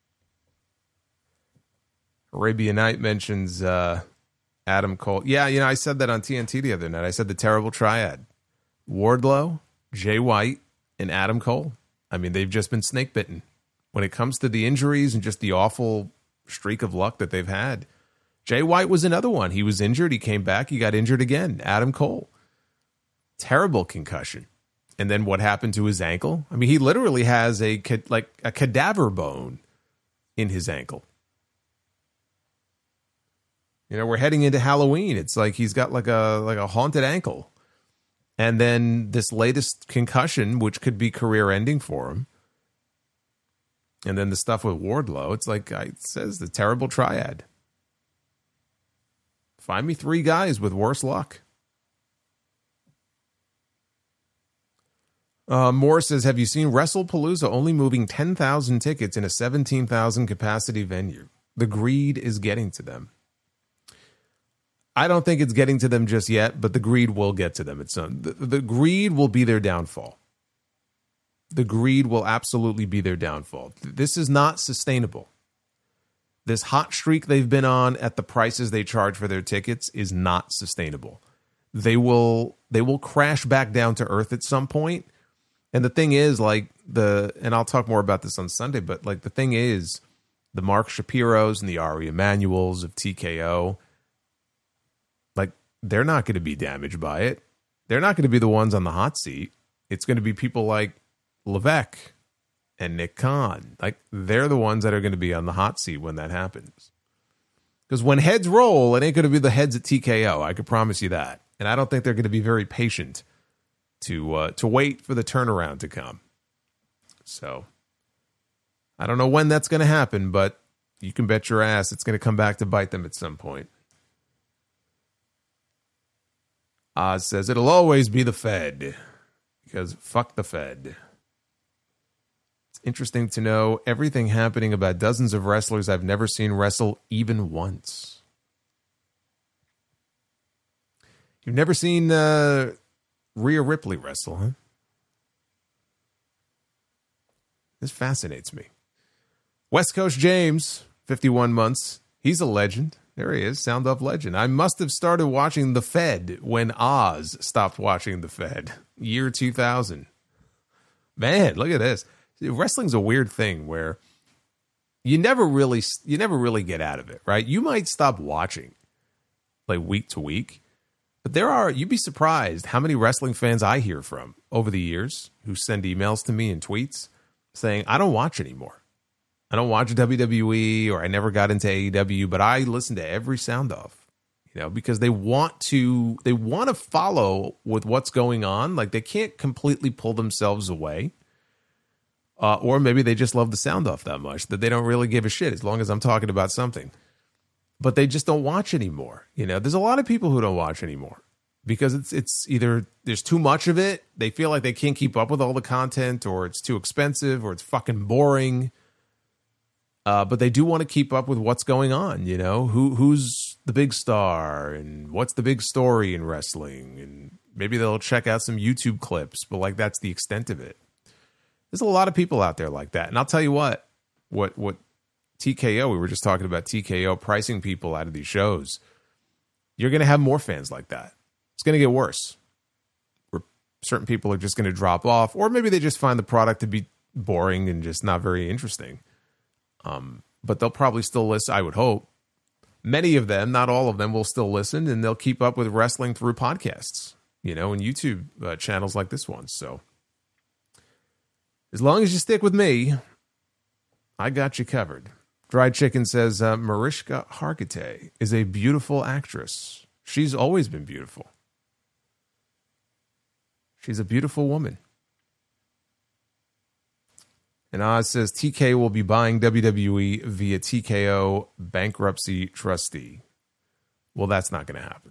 Arabian Night mentions uh, Adam Cole. Yeah, you know, I said that on T N T the other night. I said the terrible triad. Wardlow, Jay White, and Adam Cole. I mean, they've just been snake bitten. When it comes to the injuries and just the awful streak of luck that they've had. Jay White was another one. He was injured. He came back. He got injured again. Adam Cole. Terrible concussion. And then what happened to his ankle? I mean, he literally has a like a cadaver bone in his ankle. You know, we're heading into Halloween. It's like he's got like a like a haunted ankle. And then this latest concussion, which could be career-ending for him. And then the stuff with Wardlow, it's like it says the terrible triad. Find me three guys with worse luck. Uh, Moore says, have you seen WrestlePalooza only moving ten thousand tickets in a seventeen thousand capacity venue? The greed is getting to them. I don't think it's getting to them just yet, but the greed will get to them. It's um, the, the greed will be their downfall. The greed will absolutely be their downfall. This is not sustainable. This hot streak they've been on at the prices they charge for their tickets is not sustainable. They will they will crash back down to earth at some point. And the thing is, like the and I'll talk more about this on Sunday, but like the thing is, the Mark Shapiros and the Ari Emanuels of T K O, like they're not going to be damaged by it. They're not going to be the ones on the hot seat. It's going to be people like Levesque and Nick Khan. Like they're the ones that are going to be on the hot seat when that happens. Because when heads roll, it ain't going to be the heads at T K O. I can promise you that. And I don't think they're going to be very patient to uh, to wait for the turnaround to come. So I don't know when that's going to happen, but you can bet your ass it's going to come back to bite them at some point. Oz says it'll always be the Fed because fuck the Fed. Interesting to know everything happening about dozens of wrestlers I've never seen wrestle even once. You've never seen uh, Rhea Ripley wrestle, huh? This fascinates me. West Coast James, fifty-one months. He's a legend. There he is, Sound Off legend. I must have started watching The Fed when Oz stopped watching The Fed. Year two thousand. Man, look at this. Wrestling's a weird thing where you never really you never really get out of it, right? You might stop watching like week to week, but there are you'd be surprised how many wrestling fans I hear from over the years who send emails to me and tweets saying, I don't watch anymore. I don't watch W W E or I never got into A E W, but I listen to every Sound Off, you know, because they want to they want to follow with what's going on. Like they can't completely pull themselves away. Uh, or maybe they just love the Sound Off that much that they don't really give a shit as long as I'm talking about something. But they just don't watch anymore. You know, there's a lot of people who don't watch anymore because it's it's either there's too much of it, they feel like they can't keep up with all the content, or it's too expensive, or it's fucking boring. Uh, but they do want to keep up with what's going on. You know, who who's the big star and what's the big story in wrestling, and maybe they'll check out some YouTube clips, but like that's the extent of it. There's a lot of people out there like that. And I'll tell you what, what, what T K O, we were just talking about T K O pricing people out of these shows. You're going to have more fans like that. It's going to get worse. Where certain people are just going to drop off, or maybe they just find the product to be boring and just not very interesting. Um, but they'll probably still listen, I would hope. Many of them, not all of them, will still listen, and they'll keep up with wrestling through podcasts, you know, and YouTube uh, channels like this one. So as long as you stick with me, I got you covered. Dried Chicken says, uh, Mariska Hargitay is a beautiful actress. She's always been beautiful. She's a beautiful woman. And Oz says T K will be buying W W E via T K O bankruptcy trustee. Well, that's not going to happen.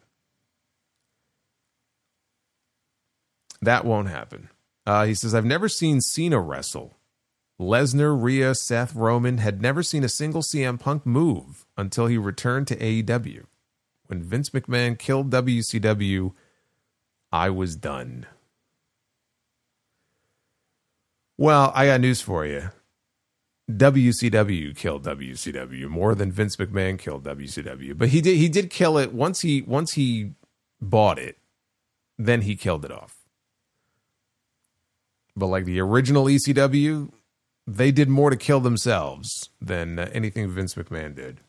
That won't happen. Uh, he says, I've never seen Cena wrestle. Lesnar, Rhea, Seth, Roman had never seen a single C M Punk move until he returned to A E W. When Vince McMahon killed W C W, I was done. Well, I got news for you. W C W killed W C W more than Vince McMahon killed W C W. But he did he did kill it once he once he bought it, then he killed it off. But like the original E C W, they did more to kill themselves than uh, anything Vince McMahon did.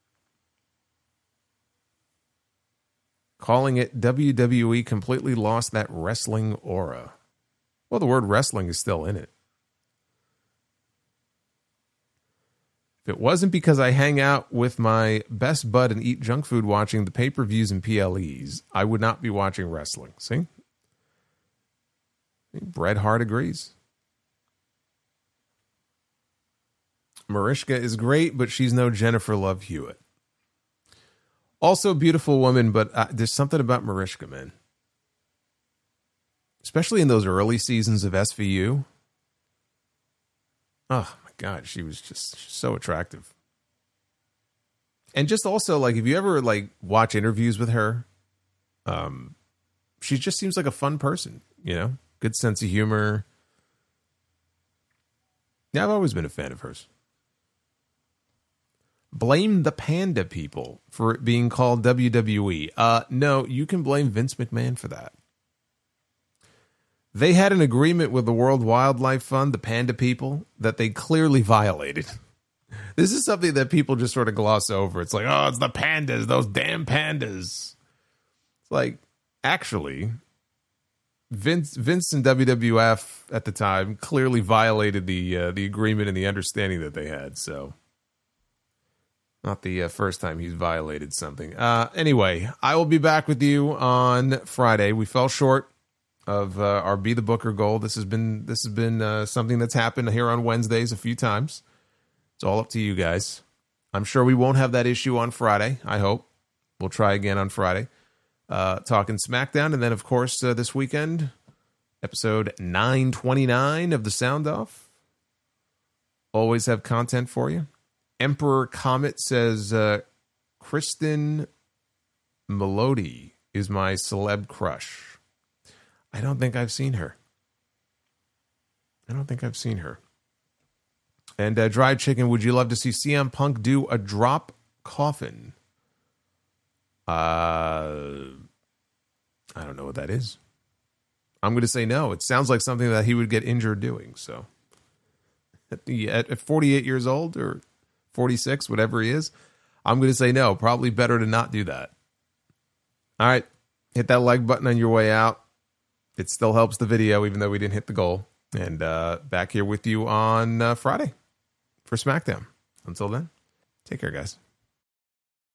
Calling it W W E completely lost that wrestling aura. Well, the word wrestling is still in it. If it wasn't because I hang out with my best bud and eat junk food watching the pay-per-views and P L Es, I would not be watching wrestling. See? Bret Hart agrees. Mariska is great, but she's no Jennifer Love Hewitt. Also, beautiful woman, but uh, there's something about Mariska, man. Especially in those early seasons of S V U. Oh, my God. She was just so attractive. And just also, like, if you ever, like, watch interviews with her, um, she just seems like a fun person, you know? Good sense of humor. Yeah, I've always been a fan of hers. Blame the Panda people for it being called W W E. Uh, no, you can blame Vince McMahon for that. They had an agreement with the World Wildlife Fund, the Panda people, that they clearly violated. This is something that people just sort of gloss over. It's like, oh, it's the pandas, those damn pandas. It's like, actually, Vince, Vince and W W F at the time clearly violated the uh, the agreement and the understanding that they had. So, not the uh, first time he's violated something. Uh, anyway, I will be back with you on Friday. We fell short of uh, our Be the Booker goal. This has been this has been uh, something that's happened here on Wednesdays a few times. It's all up to you guys. I'm sure we won't have that issue on Friday. I hope we'll try again on Friday. Uh, talking SmackDown, and then of course uh, this weekend, episode nine twenty-nine of the Sound Off. Always have content for you. Emperor Comet says uh, Kristen Melody is my celeb crush. I don't think I've seen her. I don't think I've seen her. And uh, Dried Chicken, would you love to see C M Punk do a drop coffin? Uh, I don't know what that is. I'm going to say no. It sounds like something that he would get injured doing. So at, the, at forty-eight years old or forty-six, whatever he is, I'm going to say no. Probably better to not do that. All right. Hit that like button on your way out. It still helps the video, even though we didn't hit the goal. And uh, back here with you on uh, Friday for SmackDown. Until then, take care, guys.